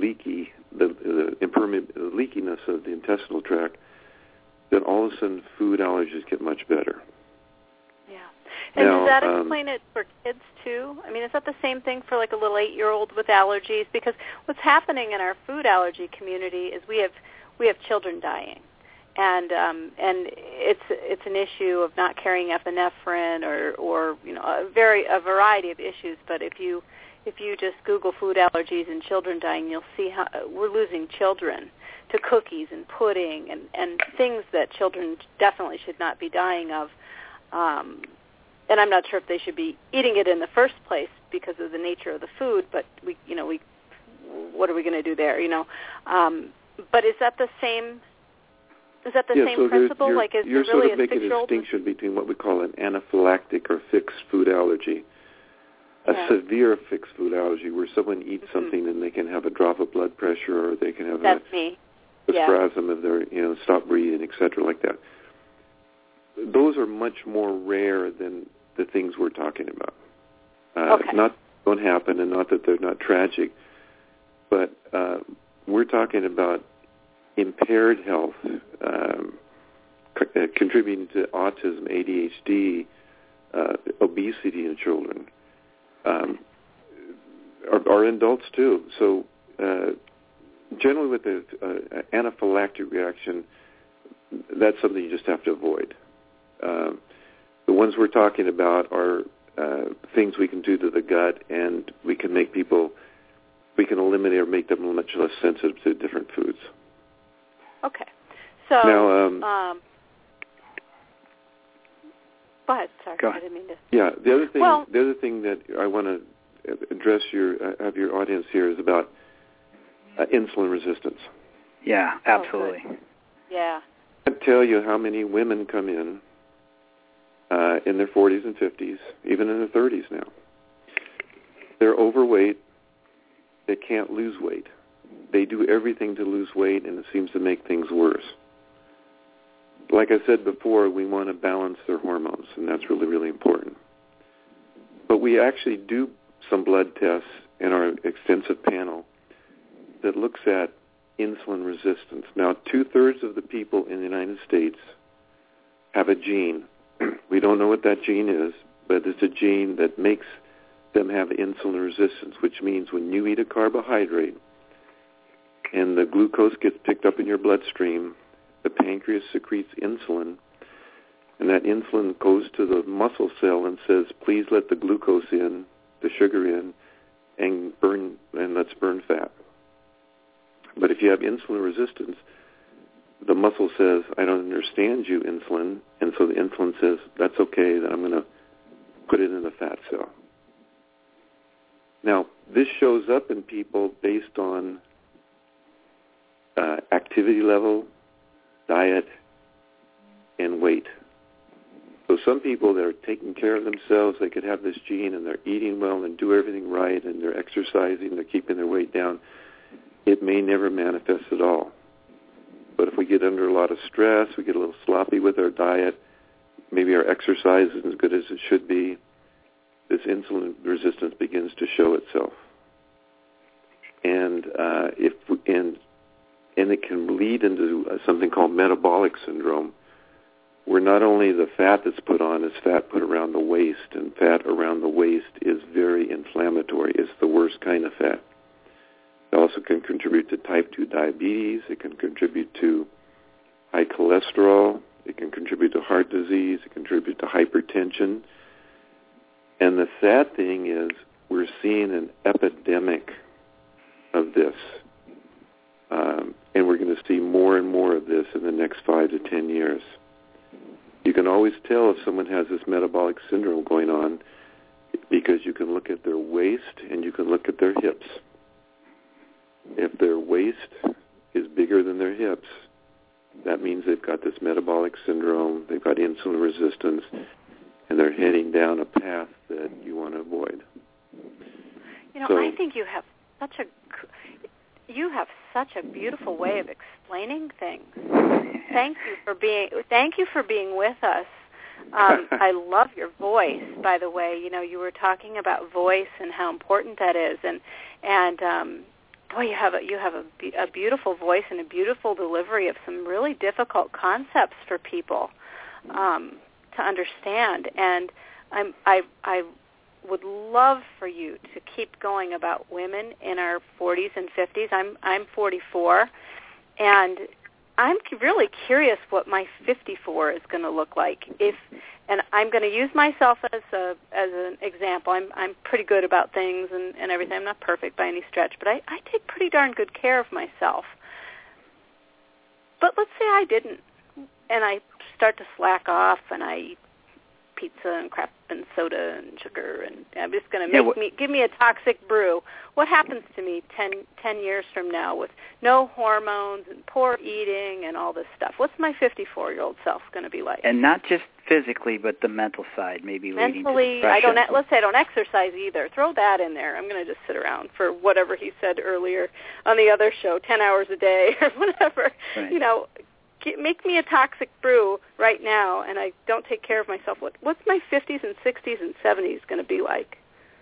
leakiness of the intestinal tract, then all of a sudden food allergies get much better. Yeah. And does that explain it for kids too? I mean, is that the same thing for like a little 8-year-old with allergies? Because what's happening in our food allergy community is we have children dying. And it's an issue of not carrying epinephrine or a variety of issues. But if you just Google food allergies and children dying, you'll see how we're losing children to cookies and pudding and things that children definitely should not be dying of. And I'm not sure if they should be eating it in the first place because of the nature of the food. But what are we going to do there? But is that the same? Is that the same principle? You're sort of making a distinction between what we call an anaphylactic or fixed food allergy, a severe fixed food allergy where someone eats something and they can have a drop of blood pressure, or they can have a spasm of their, stop breathing, etc. like that. Those are much more rare than the things we're talking about. Not that they don't happen, and not that they're not tragic, but we're talking about impaired health, contributing to autism, ADHD, obesity in children, are adults too. So generally with the anaphylactic reaction, that's something you just have to avoid. The ones we're talking about are things we can do to the gut, and we can eliminate or make them much less sensitive to different foods. Okay. So now, go ahead. Sorry, go I didn't mean to. Yeah, the other thing that I want to address have your audience here is about insulin resistance. Yeah, absolutely. Yeah. I can't tell you how many women come in their 40s and 50s, even in their 30s now. They're overweight. They can't lose weight. They do everything to lose weight, and it seems to make things worse. Like I said before, we want to balance their hormones, and that's really, really important. But we actually do some blood tests in our extensive panel that looks at insulin resistance. Now, 2/3 of the people in the United States have a gene. We don't know what that gene is, but it's a gene that makes them have insulin resistance, which means when you eat a carbohydrate and the glucose gets picked up in your bloodstream, the pancreas secretes insulin, and that insulin goes to the muscle cell and says, please let the glucose in, the sugar in, and let's burn fat. But if you have insulin resistance, the muscle says, I don't understand you, insulin, and so the insulin says, that's okay, then I'm going to put it in the fat cell. Now, this shows up in people based on activity level, diet, and weight. So some people that are taking care of themselves, they could have this gene and they're eating well and do everything right and they're exercising, they're keeping their weight down. It may never manifest at all. But if we get under a lot of stress, we get a little sloppy with our diet, maybe our exercise isn't as good as it should be, this insulin resistance begins to show itself. And and it can lead into something called metabolic syndrome, where not only the fat that's put on is fat put around the waist, and fat around the waist is very inflammatory. It's the worst kind of fat. It also can contribute to type 2 diabetes. It can contribute to high cholesterol. It can contribute to heart disease. It can contribute to hypertension. And the sad thing is we're seeing an epidemic of this. And we're going to see more and more of this in the next 5 to 10 years. You can always tell if someone has this metabolic syndrome going on because you can look at their waist and you can look at their hips. If their waist is bigger than their hips, that means they've got this metabolic syndrome, they've got insulin resistance, and they're heading down a path that you want to avoid. I think you have such a beautiful way of explaining things. Thank you for being with us. I love your voice, by the way. You were talking about voice and how important that is, and boy, you have a beautiful voice and a beautiful delivery of some really difficult concepts for people to understand. And I would love for you to keep going about women in our 40s and 50s. I'm 44, and I'm really curious what my 54 is going to look like. And I'm going to use myself as an example. I'm pretty good about things and everything. I'm not perfect by any stretch, but I take pretty darn good care of myself. But let's say I didn't, and I start to slack off, and I eat pizza and crap and soda and sugar, and I'm just going to give me a toxic brew. What happens to me 10 years from now with no hormones and poor eating and all this stuff? What's my 54-year-old self going to be like? And not just physically, but the mental side, maybe leading to depression. Let's say I don't exercise either. Throw that in there. I'm going to just sit around for whatever he said earlier on the other show, 10 hours a day or whatever. Right. Make me a toxic brew right now, and I don't take care of myself. What's my 50s and 60s and 70s going to be like?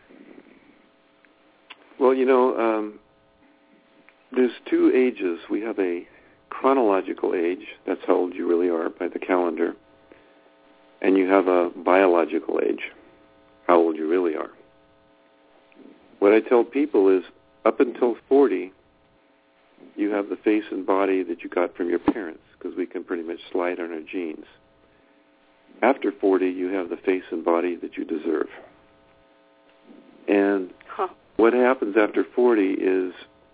Well, there's two ages. We have a chronological age. That's how old you really are by the calendar. And you have a biological age, how old you really are. What I tell people is up until 40, you have the face and body that you got from your parents, because we can pretty much slide on our genes. After 40, you have the face and body that you deserve. And what happens after 40 is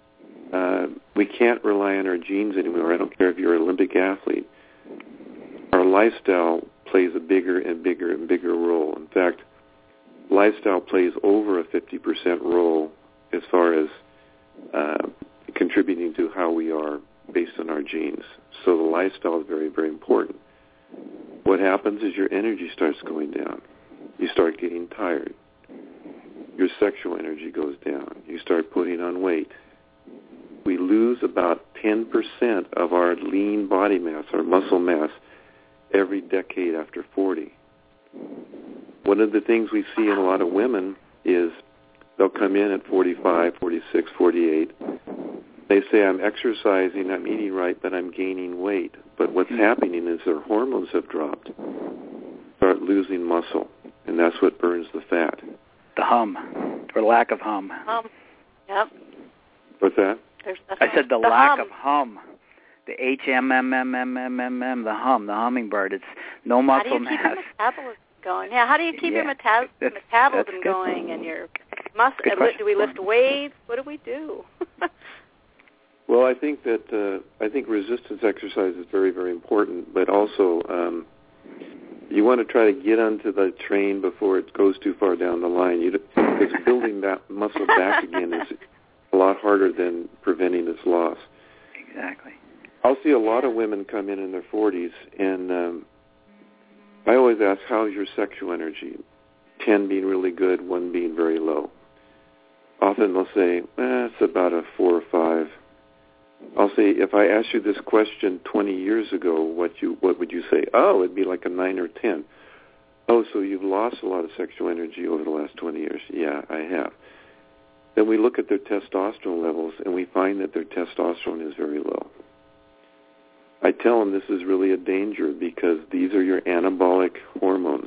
we can't rely on our genes anymore. I don't care if you're an Olympic athlete. Our lifestyle plays a bigger and bigger and bigger role. In fact, lifestyle plays over a 50% role as far as contributing to how we are based on our genes. So the lifestyle is very, very important. What happens is your energy starts going down. You start getting tired. Your sexual energy goes down. You start putting on weight. We lose about 10% of our lean body mass, our muscle mass, every decade after 40. One of the things we see in a lot of women is they'll come in at 45, 46, 48. They say, I'm exercising, I'm eating right, but I'm gaining weight. But what's happening is their hormones have dropped, start losing muscle, and that's what burns the fat. The hum, or lack of hum. Yep. What's that? I said the lack of hum. The HMMMMMMM, the hum, the hummingbird. It's no muscle mass. How do you keep your metabolism going? Yeah, how do you keep your metabolism going and your muscle? Do we lift weights? What do we do? Well, I think that resistance exercise is very, very important, but also you want to try to get onto the train before it goes too far down the line. Because building that muscle back again is a lot harder than preventing its loss. Exactly. I'll see a lot of women come in their 40s, and I always ask, how's your sexual energy? 10 being really good, 1 being very low. Often they'll say, it's about a 4 or 5. I'll say, if I asked you this question 20 years ago, what would you say? Oh, it'd be like a 9 or 10. Oh, so you've lost a lot of sexual energy over the last 20 years. Yeah, I have. Then we look at their testosterone levels, and we find that their testosterone is very low. I tell them this is really a danger because these are your anabolic hormones.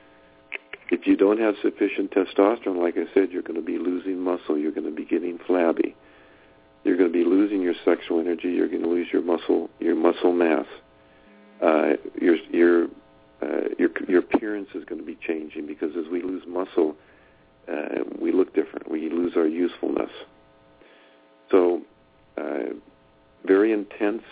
If you don't have sufficient testosterone, like I said, you're going to be losing muscle. You're going to be getting flabby. You're going to be losing your sexual energy. You're going to lose your muscle mass. your appearance is going to be changing, because as we lose muscle, we look different. We lose our usefulness. So, very intense.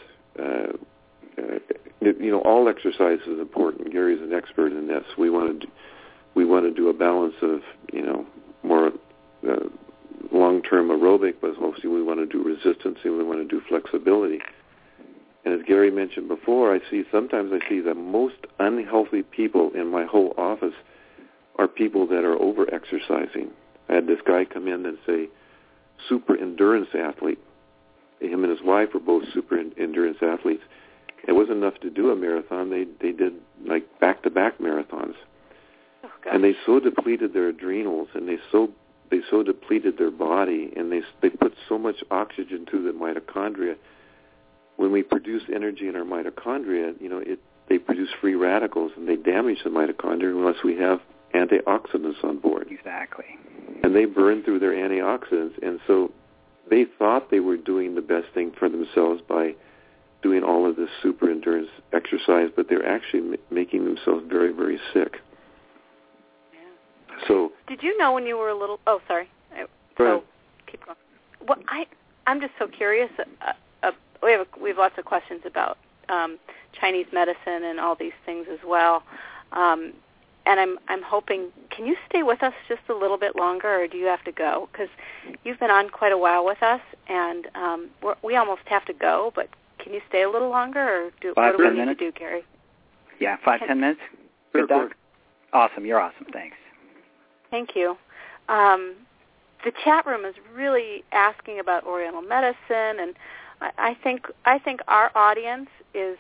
All exercise is important. Gary's an expert in this. We want to do a balance of more long-term aerobic, but mostly we want to do resistance and we want to do flexibility. And as Gary mentioned before, sometimes I see the most unhealthy people in my whole office are people that are over-exercising. I had this guy come in and say, super endurance athlete. Him and his wife were both super endurance athletes. It wasn't enough to do a marathon. They did like back-to-back marathons. Oh, gosh. And they so depleted their adrenals, and they so depleted their body, and they put so much oxygen to the mitochondria. When we produce energy in our mitochondria, they produce free radicals, and they damage the mitochondria unless we have antioxidants on board. Exactly. And they burn through their antioxidants, and so they thought they were doing the best thing for themselves by doing all of this super endurance exercise, but they're actually making themselves very, very sick. Yeah. So, did you know when you were a little? Oh, sorry. Go ahead. Keep going. Well, I'm just so curious. We have lots of questions about Chinese medicine and all these things as well. And I'm hoping, can you stay with us just a little bit longer, or do you have to go? Because you've been on quite a while with us, and we almost have to go, but can you stay a little longer, or what do we need to do, Gary? Yeah, 5-10 minutes. Good, Doc? Awesome. You're awesome. Thanks. Thank you. The chat room is really asking about Oriental medicine, and I think our audience is.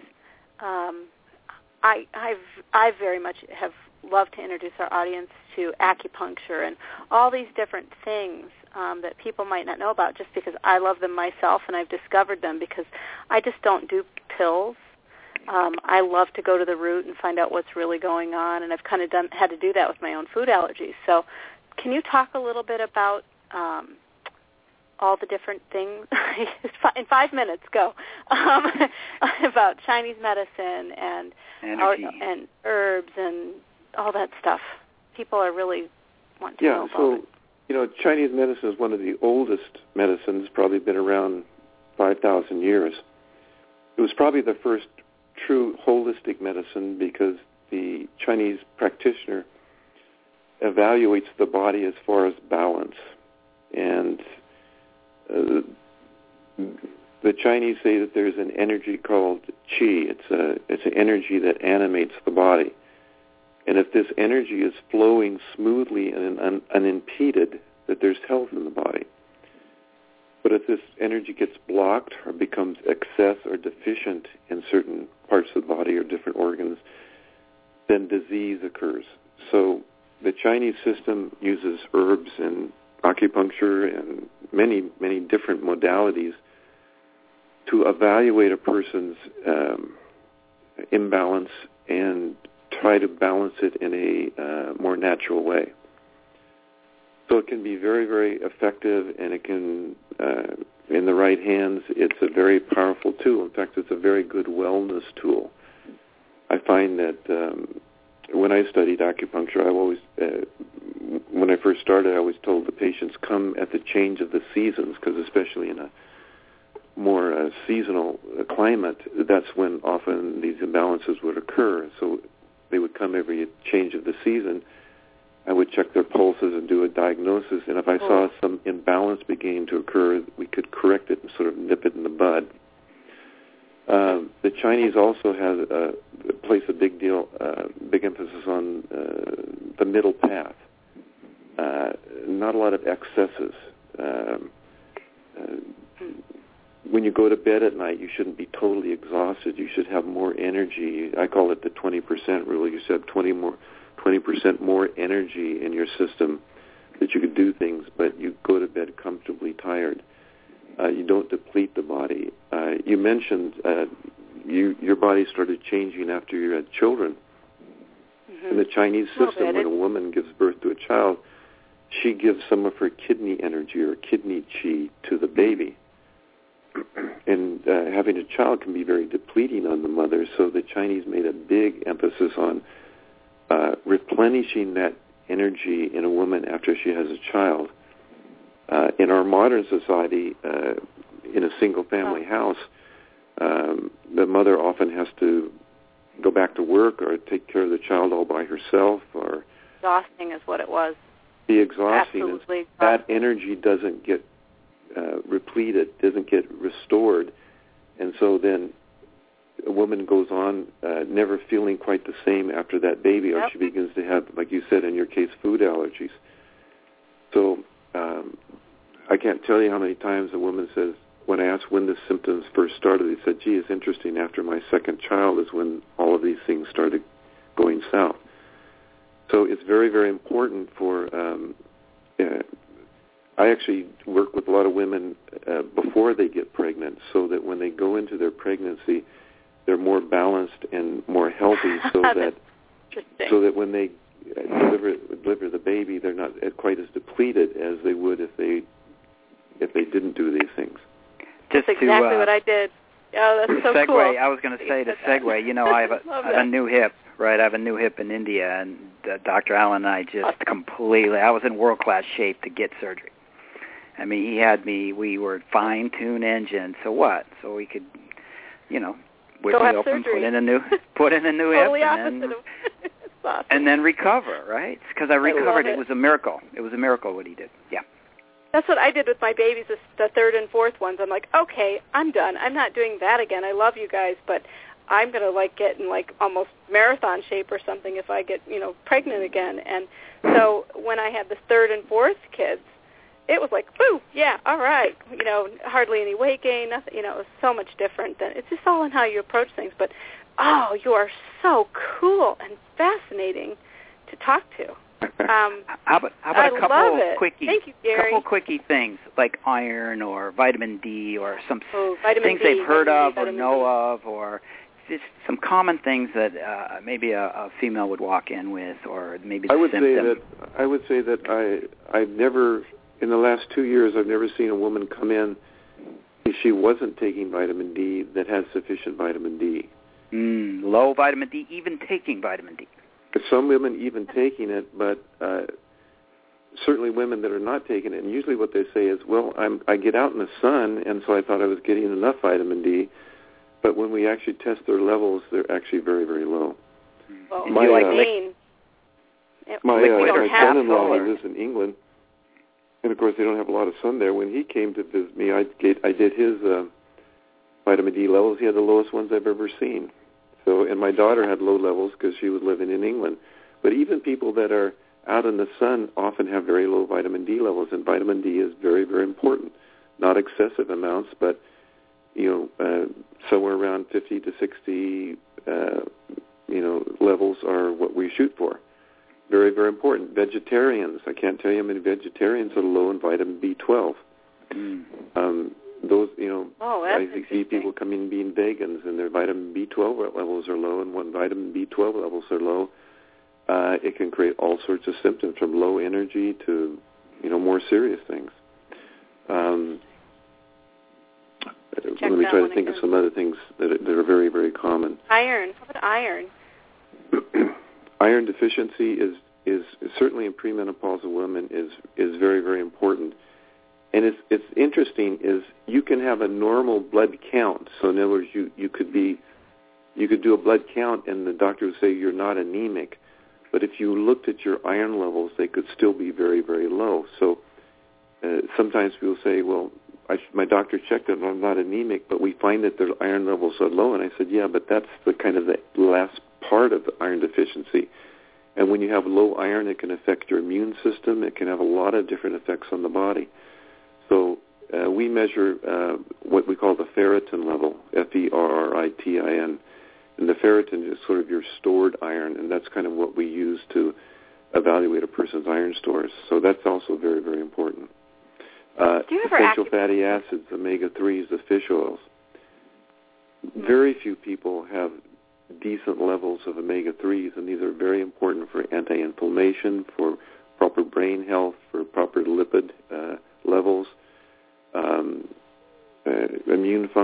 I very much have loved to introduce our audience to acupuncture and all these different things that people might not know about, just because I love them myself and I've discovered them, because I just don't do pills. I love to go to the root and find out what's really going on, and I've kind of had to do that with my own food allergies. So can you talk a little bit about all the different things in 5 minutes? Go about Chinese medicine and herbs and all that stuff. People are really wanting to know about it. Chinese medicine is one of the oldest medicines, probably been around 5,000 years. It was probably the first true holistic medicine, because the Chinese practitioner evaluates the body as far as balance. And the Chinese say that there's an energy called qi. It's an energy that animates the body. And if this energy is flowing smoothly and unimpeded, that there's health in the body. But if this energy gets blocked or becomes excess or deficient in certain parts of the body or different organs, then disease occurs. So the Chinese system uses herbs and acupuncture and many, many different modalities to evaluate a person's imbalance and try to balance it in a more natural way. So it can be very, very effective, and it can, in the right hands, it's a very powerful tool. In fact, it's a very good wellness tool. I find that when I studied acupuncture, when I first started, I always told the patients, come at the change of the seasons, because especially in a more seasonal climate, that's when often these imbalances would occur. So they would come every change of the season. I would check their pulses and do a diagnosis, and if I saw some imbalance beginning to occur, we could correct it and sort of nip it in the bud. The Chinese also place a big emphasis on the middle path. Not a lot of excesses. When you go to bed at night, you shouldn't be totally exhausted. You should have more energy. I call it the 20% rule. You should have 20% more energy in your system that you could do things, but you go to bed comfortably tired. You don't deplete the body. You mentioned your body started changing after you had children. Mm-hmm. In the Chinese system, when a woman gives birth to a child, she gives some of her kidney energy or kidney qi to the baby. having a child can be very depleting on the mother. So the Chinese made a big emphasis on replenishing that energy in a woman after she has a child. In our modern society, in a single-family house, the mother often has to go back to work or take care of the child all by herself, or exhausting is what it was. Be exhausting. Absolutely exhausting. That energy doesn't get repleted, doesn't get restored, and so then a woman goes on never feeling quite the same after that baby, or she begins to have, like you said in your case, food allergies. So I can't tell you how many times a woman says, when I asked when the symptoms first started, they said, gee, it's interesting, after my second child is when all of these things started going south. So it's very, very important for, I actually work with a lot of women before they get pregnant, so that when they go into their pregnancy, they're more balanced and more healthy, so that when they deliver the baby, they're not quite as depleted as they would if they didn't do these things. That's exactly what I did. Oh, that's so cool. I was going to say to segue, you know, I have a new hip, right? I have a new hip in India, and Dr. Allen and I just completely, I was in world-class shape to get surgery. I mean, he had me, we were fine-tuned engine, so what? So we could, you know, whip me open, put in a new hip, totally opposite awesome. And then recover, right? Because I recovered. It was a miracle. It was a miracle what he did. Yeah. That's what I did with my babies, the third and fourth ones. I'm like, okay, I'm done. I'm not doing that again. I love you guys, but I'm going to get in almost marathon shape or something if I get, pregnant again. And so when I had the third and fourth kids, it was like, woo, yeah, all right. Hardly any weight gain, nothing. It was so much different. It's just all in how you approach things. But, oh, you are so cool and fascinating to talk to. How about a couple of quickie, Thank you, Gary. couple quickie things like iron or vitamin D or some things D, they've heard of or know of, or just some common things that maybe a female would walk in with, or maybe the symptom. I would say that I've never, in the last 2 years, I've never seen a woman come in if she wasn't taking vitamin D that has sufficient vitamin D. Low vitamin D, even taking vitamin D. Some women even taking it, but certainly women that are not taking it. And usually what they say is, well, I get out in the sun, and so I thought I was getting enough vitamin D. But when we actually test their levels, they're actually very, very low. Well, my son-in-law lives in England, and of course they don't have a lot of sun there. When he came to visit me, I did his vitamin D levels. He had the lowest ones I've ever seen. So, and my daughter had low levels because she was living in England. But even people that are out in the sun often have very low vitamin D levels, and vitamin D is very, very important. Not excessive amounts, but somewhere around 50 to 60, levels are what we shoot for. Very, very important. Vegetarians, I can't tell you how many vegetarians are low in vitamin B12. Those, I see people coming in being vegans, and their vitamin B12 levels are low, and when vitamin B12 levels are low, it can create all sorts of symptoms, from low energy to, more serious things. Let me try to think of some other things that are very, very common. Iron. How about iron? Iron deficiency is certainly in premenopausal women is very, very important. And it's interesting is you can have a normal blood count. So in other words, you could do a blood count and the doctor would say you're not anemic. But if you looked at your iron levels, they could still be very, very low. So sometimes people say, well, my doctor checked it and I'm not anemic, but we find that their iron levels are low. And I said, yeah, but that's the kind of the last part of the iron deficiency. And when you have low iron, it can affect your immune system. It can have a lot of different effects on the body. So we measure what we call the ferritin level, Ferritin. And the ferritin is sort of your stored iron, and that's kind of what we use to evaluate a person's iron stores. So that's also very, very important. Essential fatty acids, omega-3s, the fish oils. Very few people have decent levels of omega-3s, and these are very important for anti-inflammation, for proper brain health, for proper lipid levels, immune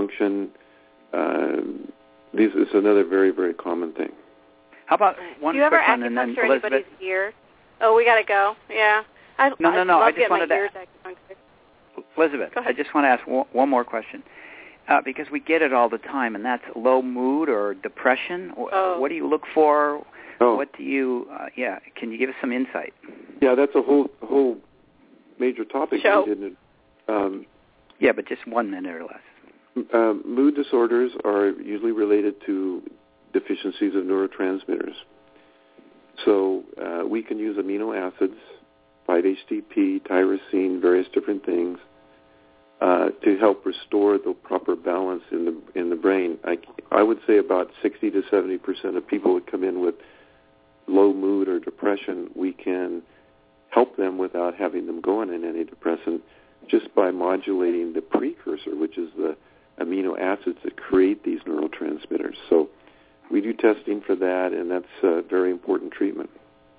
function. This is another very, very common thing. How about one Do you ever quick one, and then acupuncture Elizabeth? anybody's ears? Oh, we got to go. Yeah. No. I just wanted to. Acupuncture. Elizabeth, I just want to ask one more question. Because we get it all the time, and that's low mood or depression. What do you look for? What do you? Can you give us some insight? Yeah, that's a whole major topic. Show. But just 1 minute or less. Mood disorders are usually related to deficiencies of neurotransmitters. So we can use amino acids, 5-HTP, tyrosine, various different things, to help restore the proper balance in the brain. I would say about 60 to 70% of people that come in with low mood or depression, we can help them without having them go on an antidepressant just by modulating the precursor, which is the amino acids that create these neurotransmitters. So we do testing for that, and that's a very important treatment.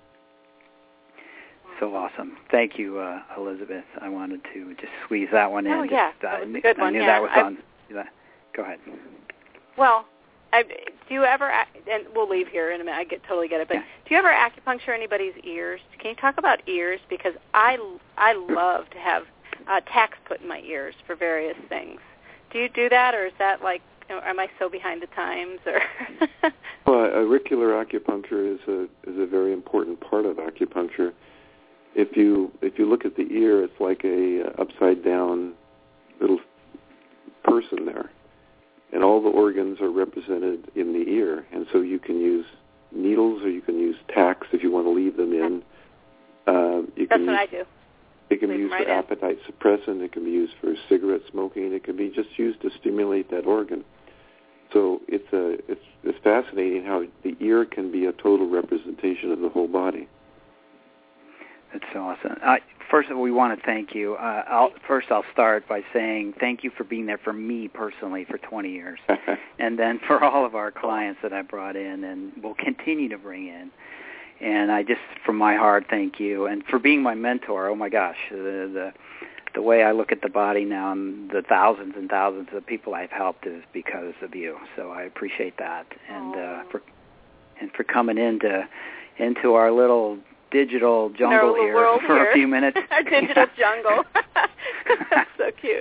So awesome. Thank you, Elizabeth. I wanted to just squeeze that one in. Oh, yeah. That was a good one. I knew that was on. Go ahead. Well, do you ever, and we'll leave here in a minute, totally get it, but do you ever acupuncture anybody's ears? Can you talk about ears? Because I love to have tacks put in my ears for various things. Do you do that, or is that like, am I so behind the times? Or Well, auricular acupuncture is a very important part of acupuncture. If you look at the ear, it's like a upside down little person there, and all the organs are represented in the ear. And so you can use needles, or you can use tacks if you want to leave them in. That's what I do. It can be used for appetite suppressant. It can be used for cigarette smoking. It can be just used to stimulate that organ. So it's fascinating how the ear can be a total representation of the whole body. That's so awesome. First of all, we want to thank you. I'll start by saying thank you for being there for me personally for 20 years, and then for all of our clients that I brought in and will continue to bring in. And I just, from my heart, thank you. And for being my mentor, oh my gosh, the way I look at the body now and the thousands and thousands of people I've helped is because of you. So I appreciate that. And for coming into our little digital jungle here for a few minutes. Our digital jungle. That's so cute.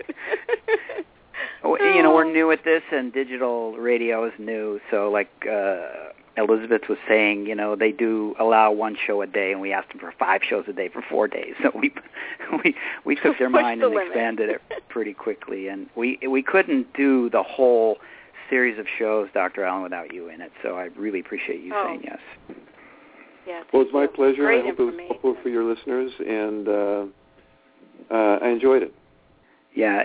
We're new at this, and digital radio is new. So like Elizabeth was saying, they do allow one show a day, and we asked them for 5 shows a day for 4 days. So we took their mind and expanded it pretty quickly. And we couldn't do the whole series of shows, Dr. Allen, without you in it. So I really appreciate you saying yes. Yeah, well, it's my pleasure. Great I hope it was helpful for your listeners, and I enjoyed it. Yeah,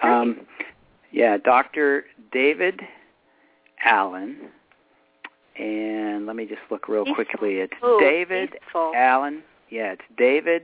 it's Dr. David Allen, and let me just look real quickly. It's David Allen. Yeah, it's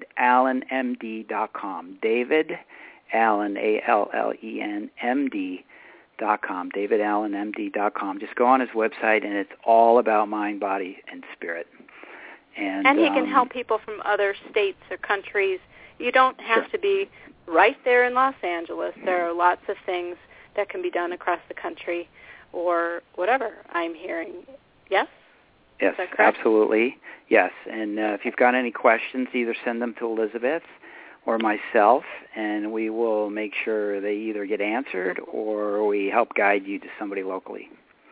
DavidAllenMD.com. David Allen, ALLEN, MD.com. DavidAllenMD.com. Just go on his website, and it's all about mind, body, and spirit. And he can help people from other states or countries. You don't have to be right there in Los Angeles. There are lots of things that can be done across the country or whatever I'm hearing. Yes? Yes, absolutely. Yes. And if you've got any questions, either send them to Elizabeth or myself, and we will make sure they either get answered or we help guide you to somebody locally.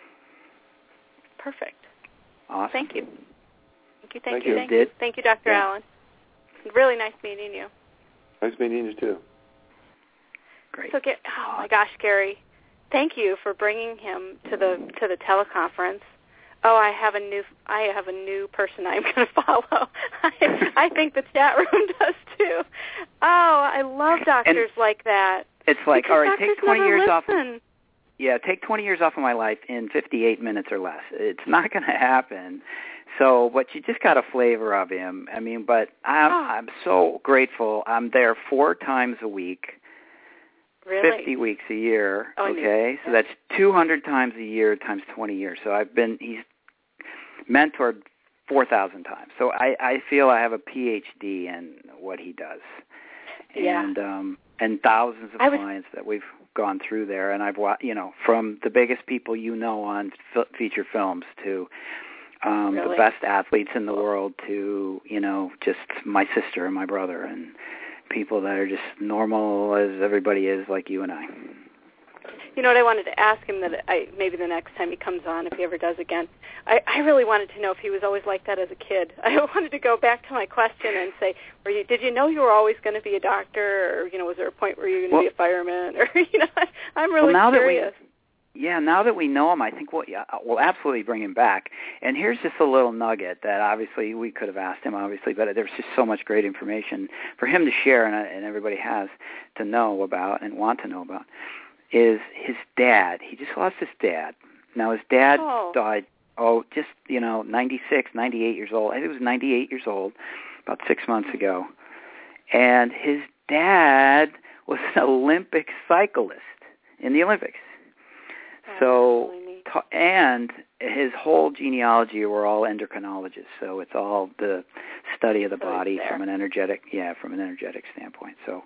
Perfect. Awesome. Thank you. Thank you, Dr. Allen. Really nice meeting you. Nice meeting you too. Great. So, oh my gosh, Gary, thank you for bringing him to the teleconference. Oh, I have a new person I'm going to follow. I think the chat room does too. Oh, I love doctors like that. It's like, because all right, take 20 years off. Yeah, take 20 years off of my life in 58 minutes or less. It's not going to happen. So, but you just got a flavor of him. I mean, but I'm so grateful. I'm there 4 times a week, really? 50 weeks a year. Okay, so that's 200 times a year times 20 years. So he's mentored 4,000 times. So I feel I have a PhD in what he does. Yeah. And thousands of clients that we've gone through there, and I've watched, from the biggest people on feature films to the best athletes in the world to, just my sister and my brother and people that are just normal as everybody is, like you and I. You know what, I wanted to ask him maybe the next time he comes on, if he ever does again, I really wanted to know if he was always like that as a kid. I wanted to go back to my question and say, did you know you were always going to be a doctor, or, was there a point where you were going to be a fireman, or, I'm really curious. Now that we know him, I think we'll absolutely bring him back. And here's just a little nugget that obviously we could have asked him, but there's just so much great information for him to share, and everybody has to know about and want to know about, is his dad. He just lost his dad. Now, his dad died, 96, 98 years old. I think he was 98 years old about 6 months ago. And his dad was an Olympic cyclist in the Olympics. So, and his whole genealogy were all endocrinologists. So it's all the study of the body from an energetic standpoint. So,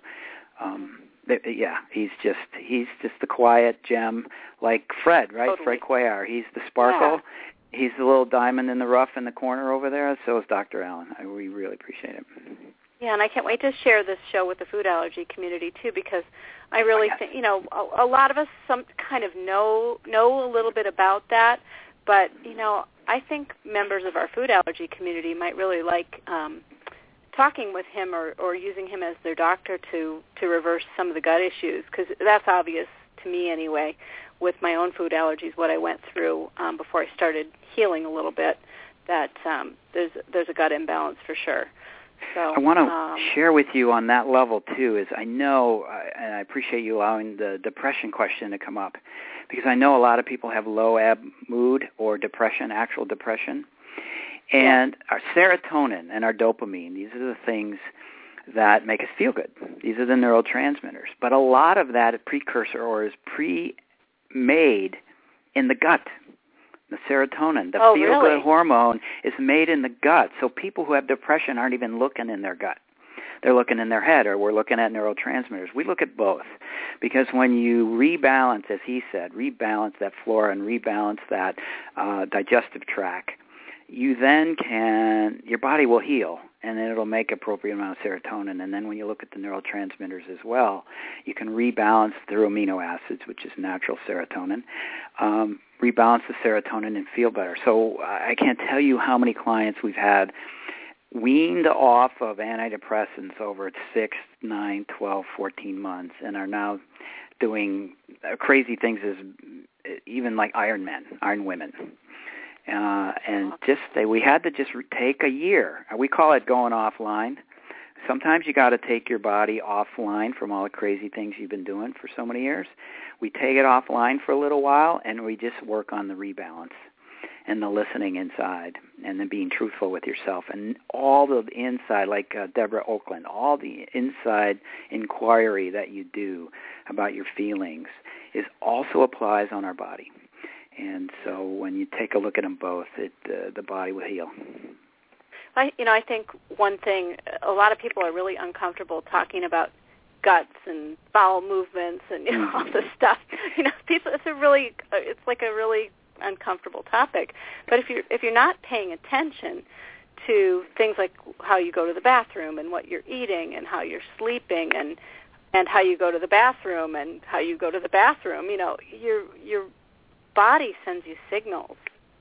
he's just the quiet gem, like Fred, right? Totally. Fred Cuellar. He's the sparkle. Yeah. He's the little diamond in the rough in the corner over there. So is Dr. Allen. We really appreciate it. Yeah, and I can't wait to share this show with the food allergy community too, because I really think, a lot of us kind of know a little bit about that, but I think members of our food allergy community might really like talking with him or using him as their doctor to reverse some of the gut issues, because that's obvious to me anyway with my own food allergies, what I went through before I started healing a little bit, that there's a gut imbalance for sure. So, I want to share with you on that level too, is I know, and I appreciate you allowing the depression question to come up, because I know a lot of people have low ebb mood or depression, actual depression. And our serotonin and our dopamine, these are the things that make us feel good. These are the neurotransmitters. But a lot of that is precursor or is pre-made in the gut. The serotonin, the feel-good hormone, is made in the gut. So people who have depression aren't even looking in their gut. They're looking in their head, or we're looking at neurotransmitters. We look at both, because when you rebalance, as he said, rebalance that flora and rebalance that digestive tract, you then your body will heal, and then it'll make appropriate amount of serotonin. And then when you look at the neurotransmitters as well, you can rebalance through amino acids, which is natural serotonin, rebalance the serotonin and feel better. So I can't tell you how many clients we've had weaned off of antidepressants over 6, 9, 12, 14 months, and are now doing crazy things as even like Iron women. And we had to just take a year. We call it going offline. Sometimes you got to take your body offline from all the crazy things you've been doing for so many years. We take it offline for a little while, and we just work on the rebalance and the listening inside, and then being truthful with yourself. And all the inside, like Deborah Oakland, all the inside inquiry that you do about your feelings also applies on our body. And so when you take a look at them both, the body will heal. I think one thing, a lot of people are really uncomfortable talking about guts and bowel movements and all this stuff. People, it's like a really uncomfortable topic. But if you're not paying attention to things like how you go to the bathroom and what you're eating and how you're sleeping and how you go to the bathroom and how you go to the bathroom, your body sends you signals.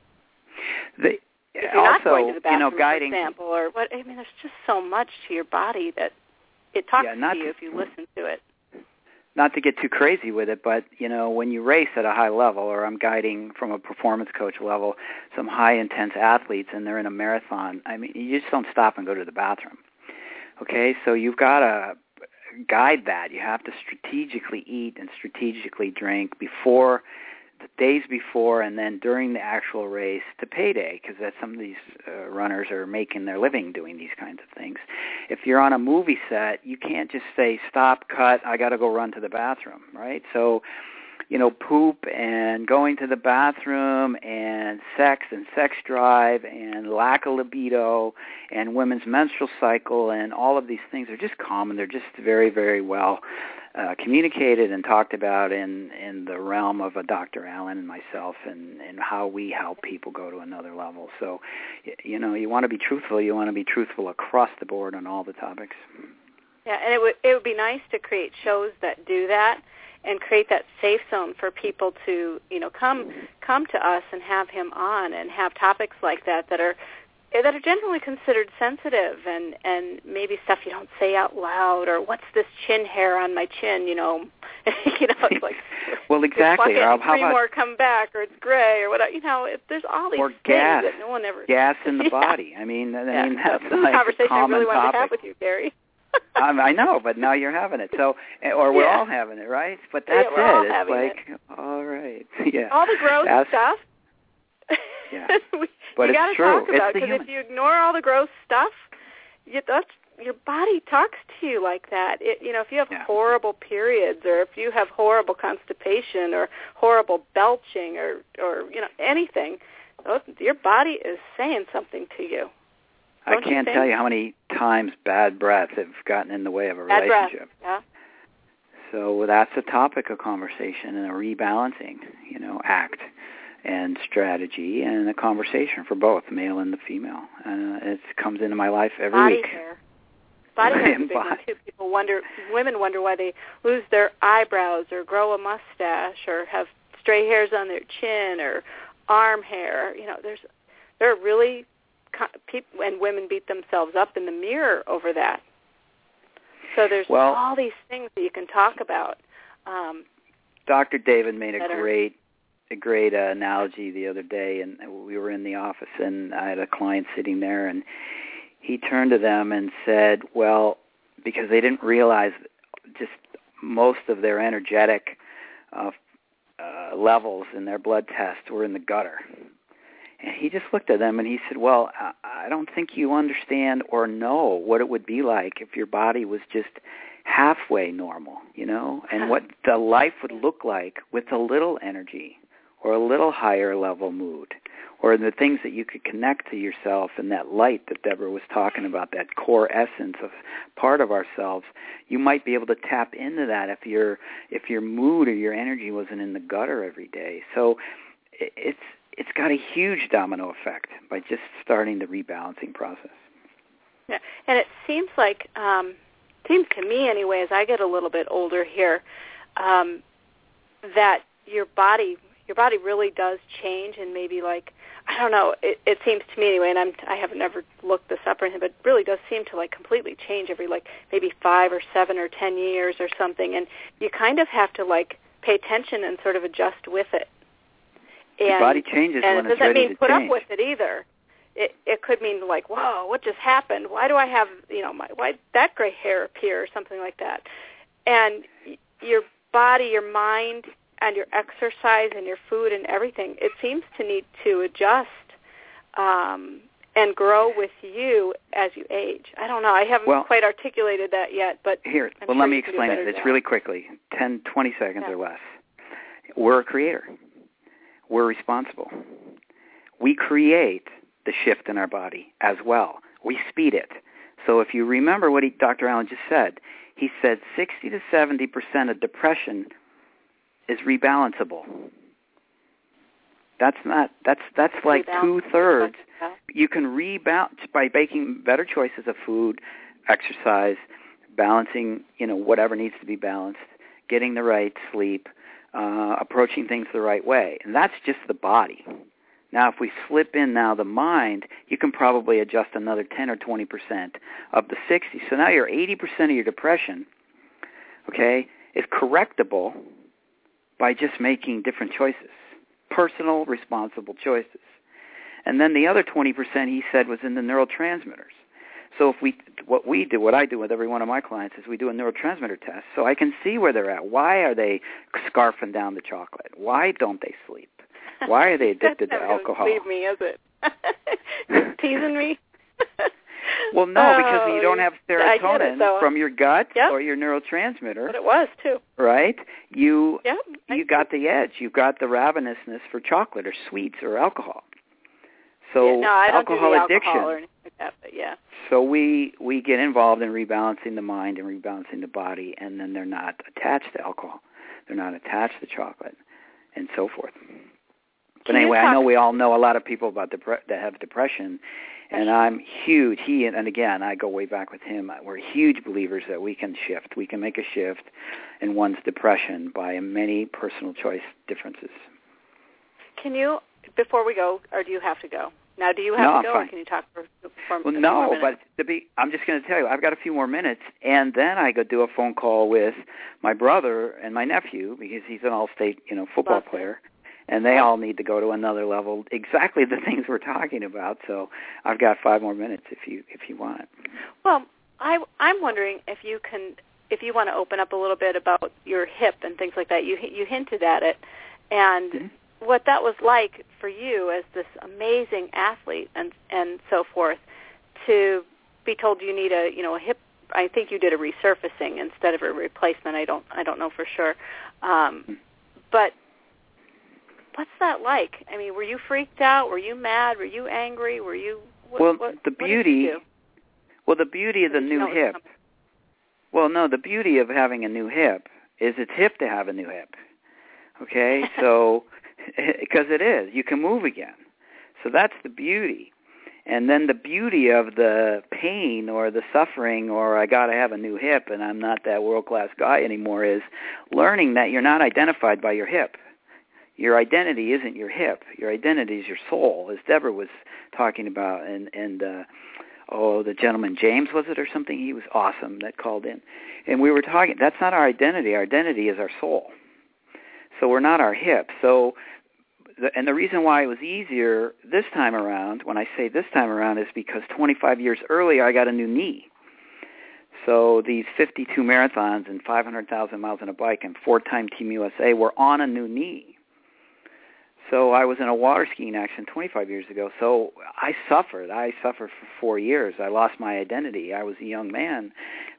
If you're not going to the bathroom, guiding, for example, or what, there's just so much to your body that it talks to you if you listen to it. Not to get too crazy with it, but, when you race at a high level, or I'm guiding from a performance coach level some high-intense athletes and they're in a marathon, you just don't stop and go to the bathroom. Okay, so you've got to guide that. You have to strategically eat and strategically drink before, the days before, and then during the actual race to payday, because that's some of these runners are making their living doing these kinds of things. If you're on a movie set, you can't just say, stop, cut, I got to go run to the bathroom, right? So, poop and going to the bathroom and sex drive and lack of libido and women's menstrual cycle and all of these things are just common. They're just very, very well communicated and talked about in the realm of a Dr. Allen and myself, and how we help people go to another level. So, you want to be truthful. You want to be truthful across the board on all the topics. Yeah, and it would be nice to create shows that do that and create that safe zone for people to, come to us and have him on and have topics like that are generally considered sensitive and maybe stuff you don't say out loud, or what's this chin hair on my chin, it's like, well, exactly. Or how three about more come back, or it's gray, or whatever. There's all these or things gas, that no one ever. Gas in the body. I mean, that's this is like a conversation a common I really wanted topic. to have with you, Gary. I know, but now you're having it. So, or we're all having it, right? But that's we're all it. having It's like, all right, yeah. All the gross stuff. Yeah, but you got to talk about it, because human. if you ignore all the gross stuff, your body talks to you like that. If you have horrible periods, or if you have horrible constipation, or horrible belching, or anything, your body is saying something to you. I can't tell you how many times bad breath have gotten in the way of a relationship. Yeah. So that's a topic of conversation and a rebalancing, act and strategy, and a conversation for both male and the female. It comes into my life every week. Body hair is a big one too. Women wonder why they lose their eyebrows, or grow a mustache, or have stray hairs on their chin, or arm hair. There are really people, and women beat themselves up in the mirror over that. So there's all these things that you can talk about. Dr. David made a great analogy the other day, and we were in the office, and I had a client sitting there, and he turned to them and said, well, because they didn't realize just most of their energetic levels in their blood test were in the gutter. And he just looked at them and he said, well, I don't think you understand or know what it would be like if your body was just halfway normal, and what the life would look like with a little energy, or a little higher level mood, or the things that you could connect to yourself, and that light that Deborah was talking about, that core essence of part of ourselves. You might be able to tap into that if your mood or your energy wasn't in the gutter every day. So it's got a huge domino effect by just starting the rebalancing process. Yeah, and it seems like, seems to me anyway, as I get a little bit older here, that your body really does change, and maybe I don't know, it seems to me anyway, and I haven't never looked this up or anything, but it really does seem to completely change every maybe 5 or 7 or 10 years or something, and you kind of have to pay attention and sort of adjust with it. Your body changes when it's ready to change. And it doesn't mean put up with it either. It could mean whoa, what just happened? Why do I have, why did that gray hair appear, or something like that? And your body, your mind, and your exercise and your food and everything, it seems to need to adjust and grow with you as you age. I don't know. I haven't quite articulated that yet, but let me explain it. It's really quickly, 10, 20 seconds or less. We're a creator. We're responsible. We create the shift in our body as well. We speed it. So if you remember what Dr. Allen just said, he said 60 to 70% of depression is rebalanceable. That's like 2/3. You can rebalance by making better choices of food, exercise, balancing, whatever needs to be balanced, getting the right sleep, approaching things the right way. And that's just the body. Now, if we slip in now the mind, you can probably adjust another 10 or 20% of the 60. So now your 80% of your depression, is correctable by just making different choices, personal, responsible choices. And then the other 20%, he said, was in the neurotransmitters. So what I do with every one of my clients is we do a neurotransmitter test so I can see where they're at. Why are they scarfing down the chocolate? Why don't they sleep? Why are they addicted to alcohol? Leave me, is it? You're teasing me? Well, no, because you don't have serotonin from your gut or your neurotransmitter. But it was, too. Right? You got the edge. You got the ravenousness for chocolate or sweets or alcohol. So I don't alcohol do the addiction. alcohol or anything like that, but So we get involved in rebalancing the mind and rebalancing the body, and then they're not attached to alcohol. They're not attached to chocolate, and so forth. But anyway, I know we all know a lot of people about that have depression, and I'm huge. And again, I go way back with him. We're huge believers that we can shift. We can make a shift in one's depression by many personal choice differences. Can you, before we go, or do you have to go? Now, do you have to go, or can you talk for well, no, but I'm just going to tell you, I've got a few more minutes, and then I go do a phone call with my brother and my nephew, because he's an all-state, football player, and they all need to go to another level, exactly the things we're talking about. So I've got 5 more minutes if you want it. Well, I'm wondering if you want to open up a little bit about your hip and things like that. You hinted at it, and what that was like for you as this amazing athlete and so forth, to be told you need a hip. I think you did a resurfacing instead of a replacement. I don't know for sure, but what's that like? I mean, were you freaked out? Were you mad? Were you angry? Were you? The beauty of the new hip. Well, no, the beauty of having a new hip is it's hip to have a new hip. Okay, so. Because it is. You can move again. So that's the beauty. And then the beauty of the pain or the suffering or I got to have a new hip and I'm not that world-class guy anymore is learning that you're not identified by your hip. Your identity isn't your hip. Your identity is your soul, as Deborah was talking about. And the gentleman, James, was it, or something? He was awesome that called in. And we were talking, that's not our identity. Our identity is our soul. So we're not our hip. So, and the reason why it was easier this time around, when I say this time around, is because 25 years earlier I got a new knee. So these 52 marathons and 500,000 miles on a bike and 4-time Team USA were on a new knee. So I was in a water skiing accident 25 years ago. So I suffered. For 4 years. I lost my identity. I was a young man,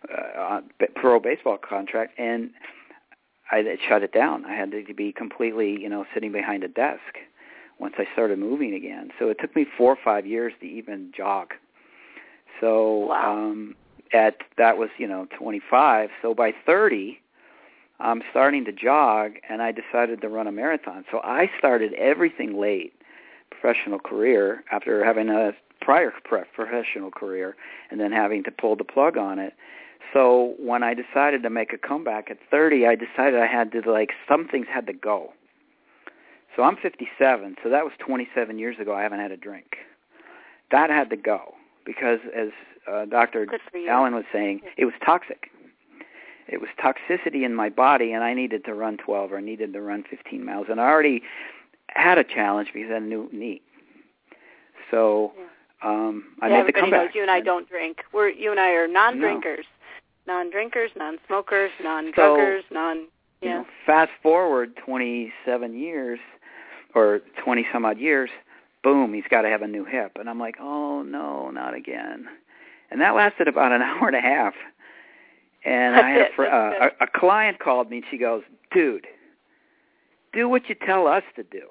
pro baseball contract, and I shut it down. I had to be completely, sitting behind a desk once I started moving again. So it took me 4 or 5 years to even jog. So that was, 25. So by 30, I'm starting to jog, and I decided to run a marathon. So I started everything late, professional career, after having a prior professional career and then having to pull the plug on it. So when I decided to make a comeback at 30, I decided I had to, some things had to go. So I'm 57, so that was 27 years ago. I haven't had a drink. That had to go because, as Dr. Allen was saying, it was toxic. It was toxicity in my body, and I needed to run 12 or I needed to run 15 miles. And I already had a challenge because I had a new knee. So I made the comeback. Knows you and I don't drink. You and I are non-drinkers. No. Non-drinkers, non-smokers, non-druggers, fast forward 27 years or 20-some-odd years, boom, he's got to have a new hip. And I'm like, oh, no, not again. And that lasted about an hour and a half. And I had a client called me, and she goes, dude, do what you tell us to do.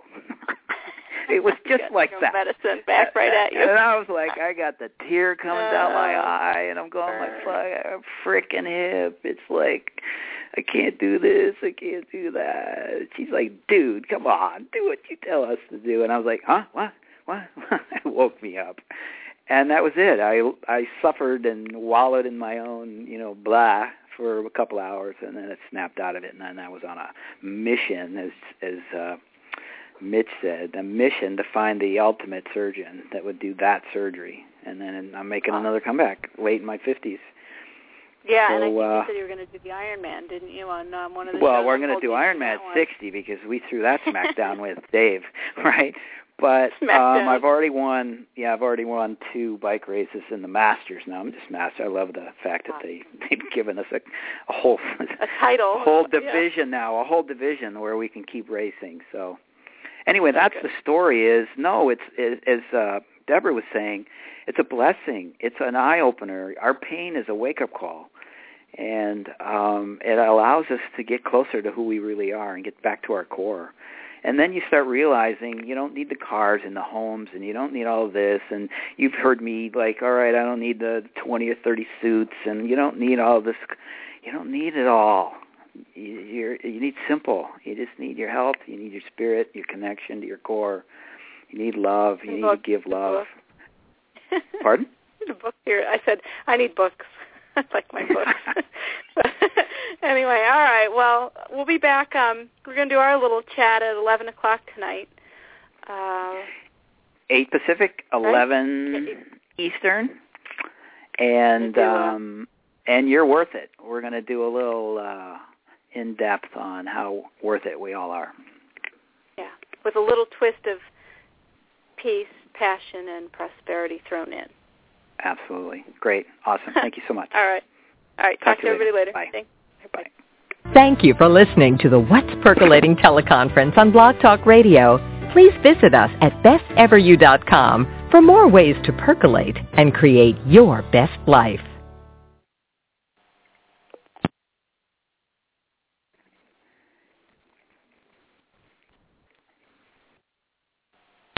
It was just like that. Medicine back right at you. And I was like, I got the tear coming down my eye, and I'm going like, fuck, a freaking hip. It's like, I can't do this, I can't do that. She's like, dude, come on, do what you tell us to do. And I was like, huh, what? It woke me up. And that was it. I suffered and wallowed in my own, blah for a couple hours, and then it snapped out of it. And then I was on a mission, as Mitch said, a mission to find the ultimate surgeon that would do that surgery. And then I'm making another comeback late in my 50s. Yeah, so, and I think you said you were going to do the Ironman, didn't you, on one of the Well, we're going to do Ironman at 60 because we threw that smackdown with Dave, right? But I've already won 2 bike races in the Masters now. I'm just Master. I love the fact that they've given us a whole title, whole division now, a whole division where we can keep racing. So anyway, that's the story. It's as Deborah was saying, it's a blessing. It's an eye opener. Our pain is a wake up call, and it allows us to get closer to who we really are and get back to our core. And then you start realizing you don't need the cars and the homes, and you don't need all of this. And you've heard me like, all right, I don't need the 20 or 30 suits, and you don't need all this. You don't need it all. You need simple. You just need your health. You need your spirit, your connection to your core. You need love. You need to give love. Pardon? The book here. I said, I need books. I like my books. Anyway, all right. Well, we'll be back. We're going to do our little chat at 11 o'clock tonight. 8 Pacific, 11 Eastern. And you're worth it. We're going to do a little in-depth on how worth it we all are. Yeah, with a little twist of peace, passion, and prosperity thrown in. Absolutely. Great. Awesome. Thank you so much. All right. Talk to everybody later. Bye. Bye. Thank you for listening to the What's Percolating teleconference on Blog Talk Radio. Please visit us at besteveryou.com for more ways to percolate and create your best life.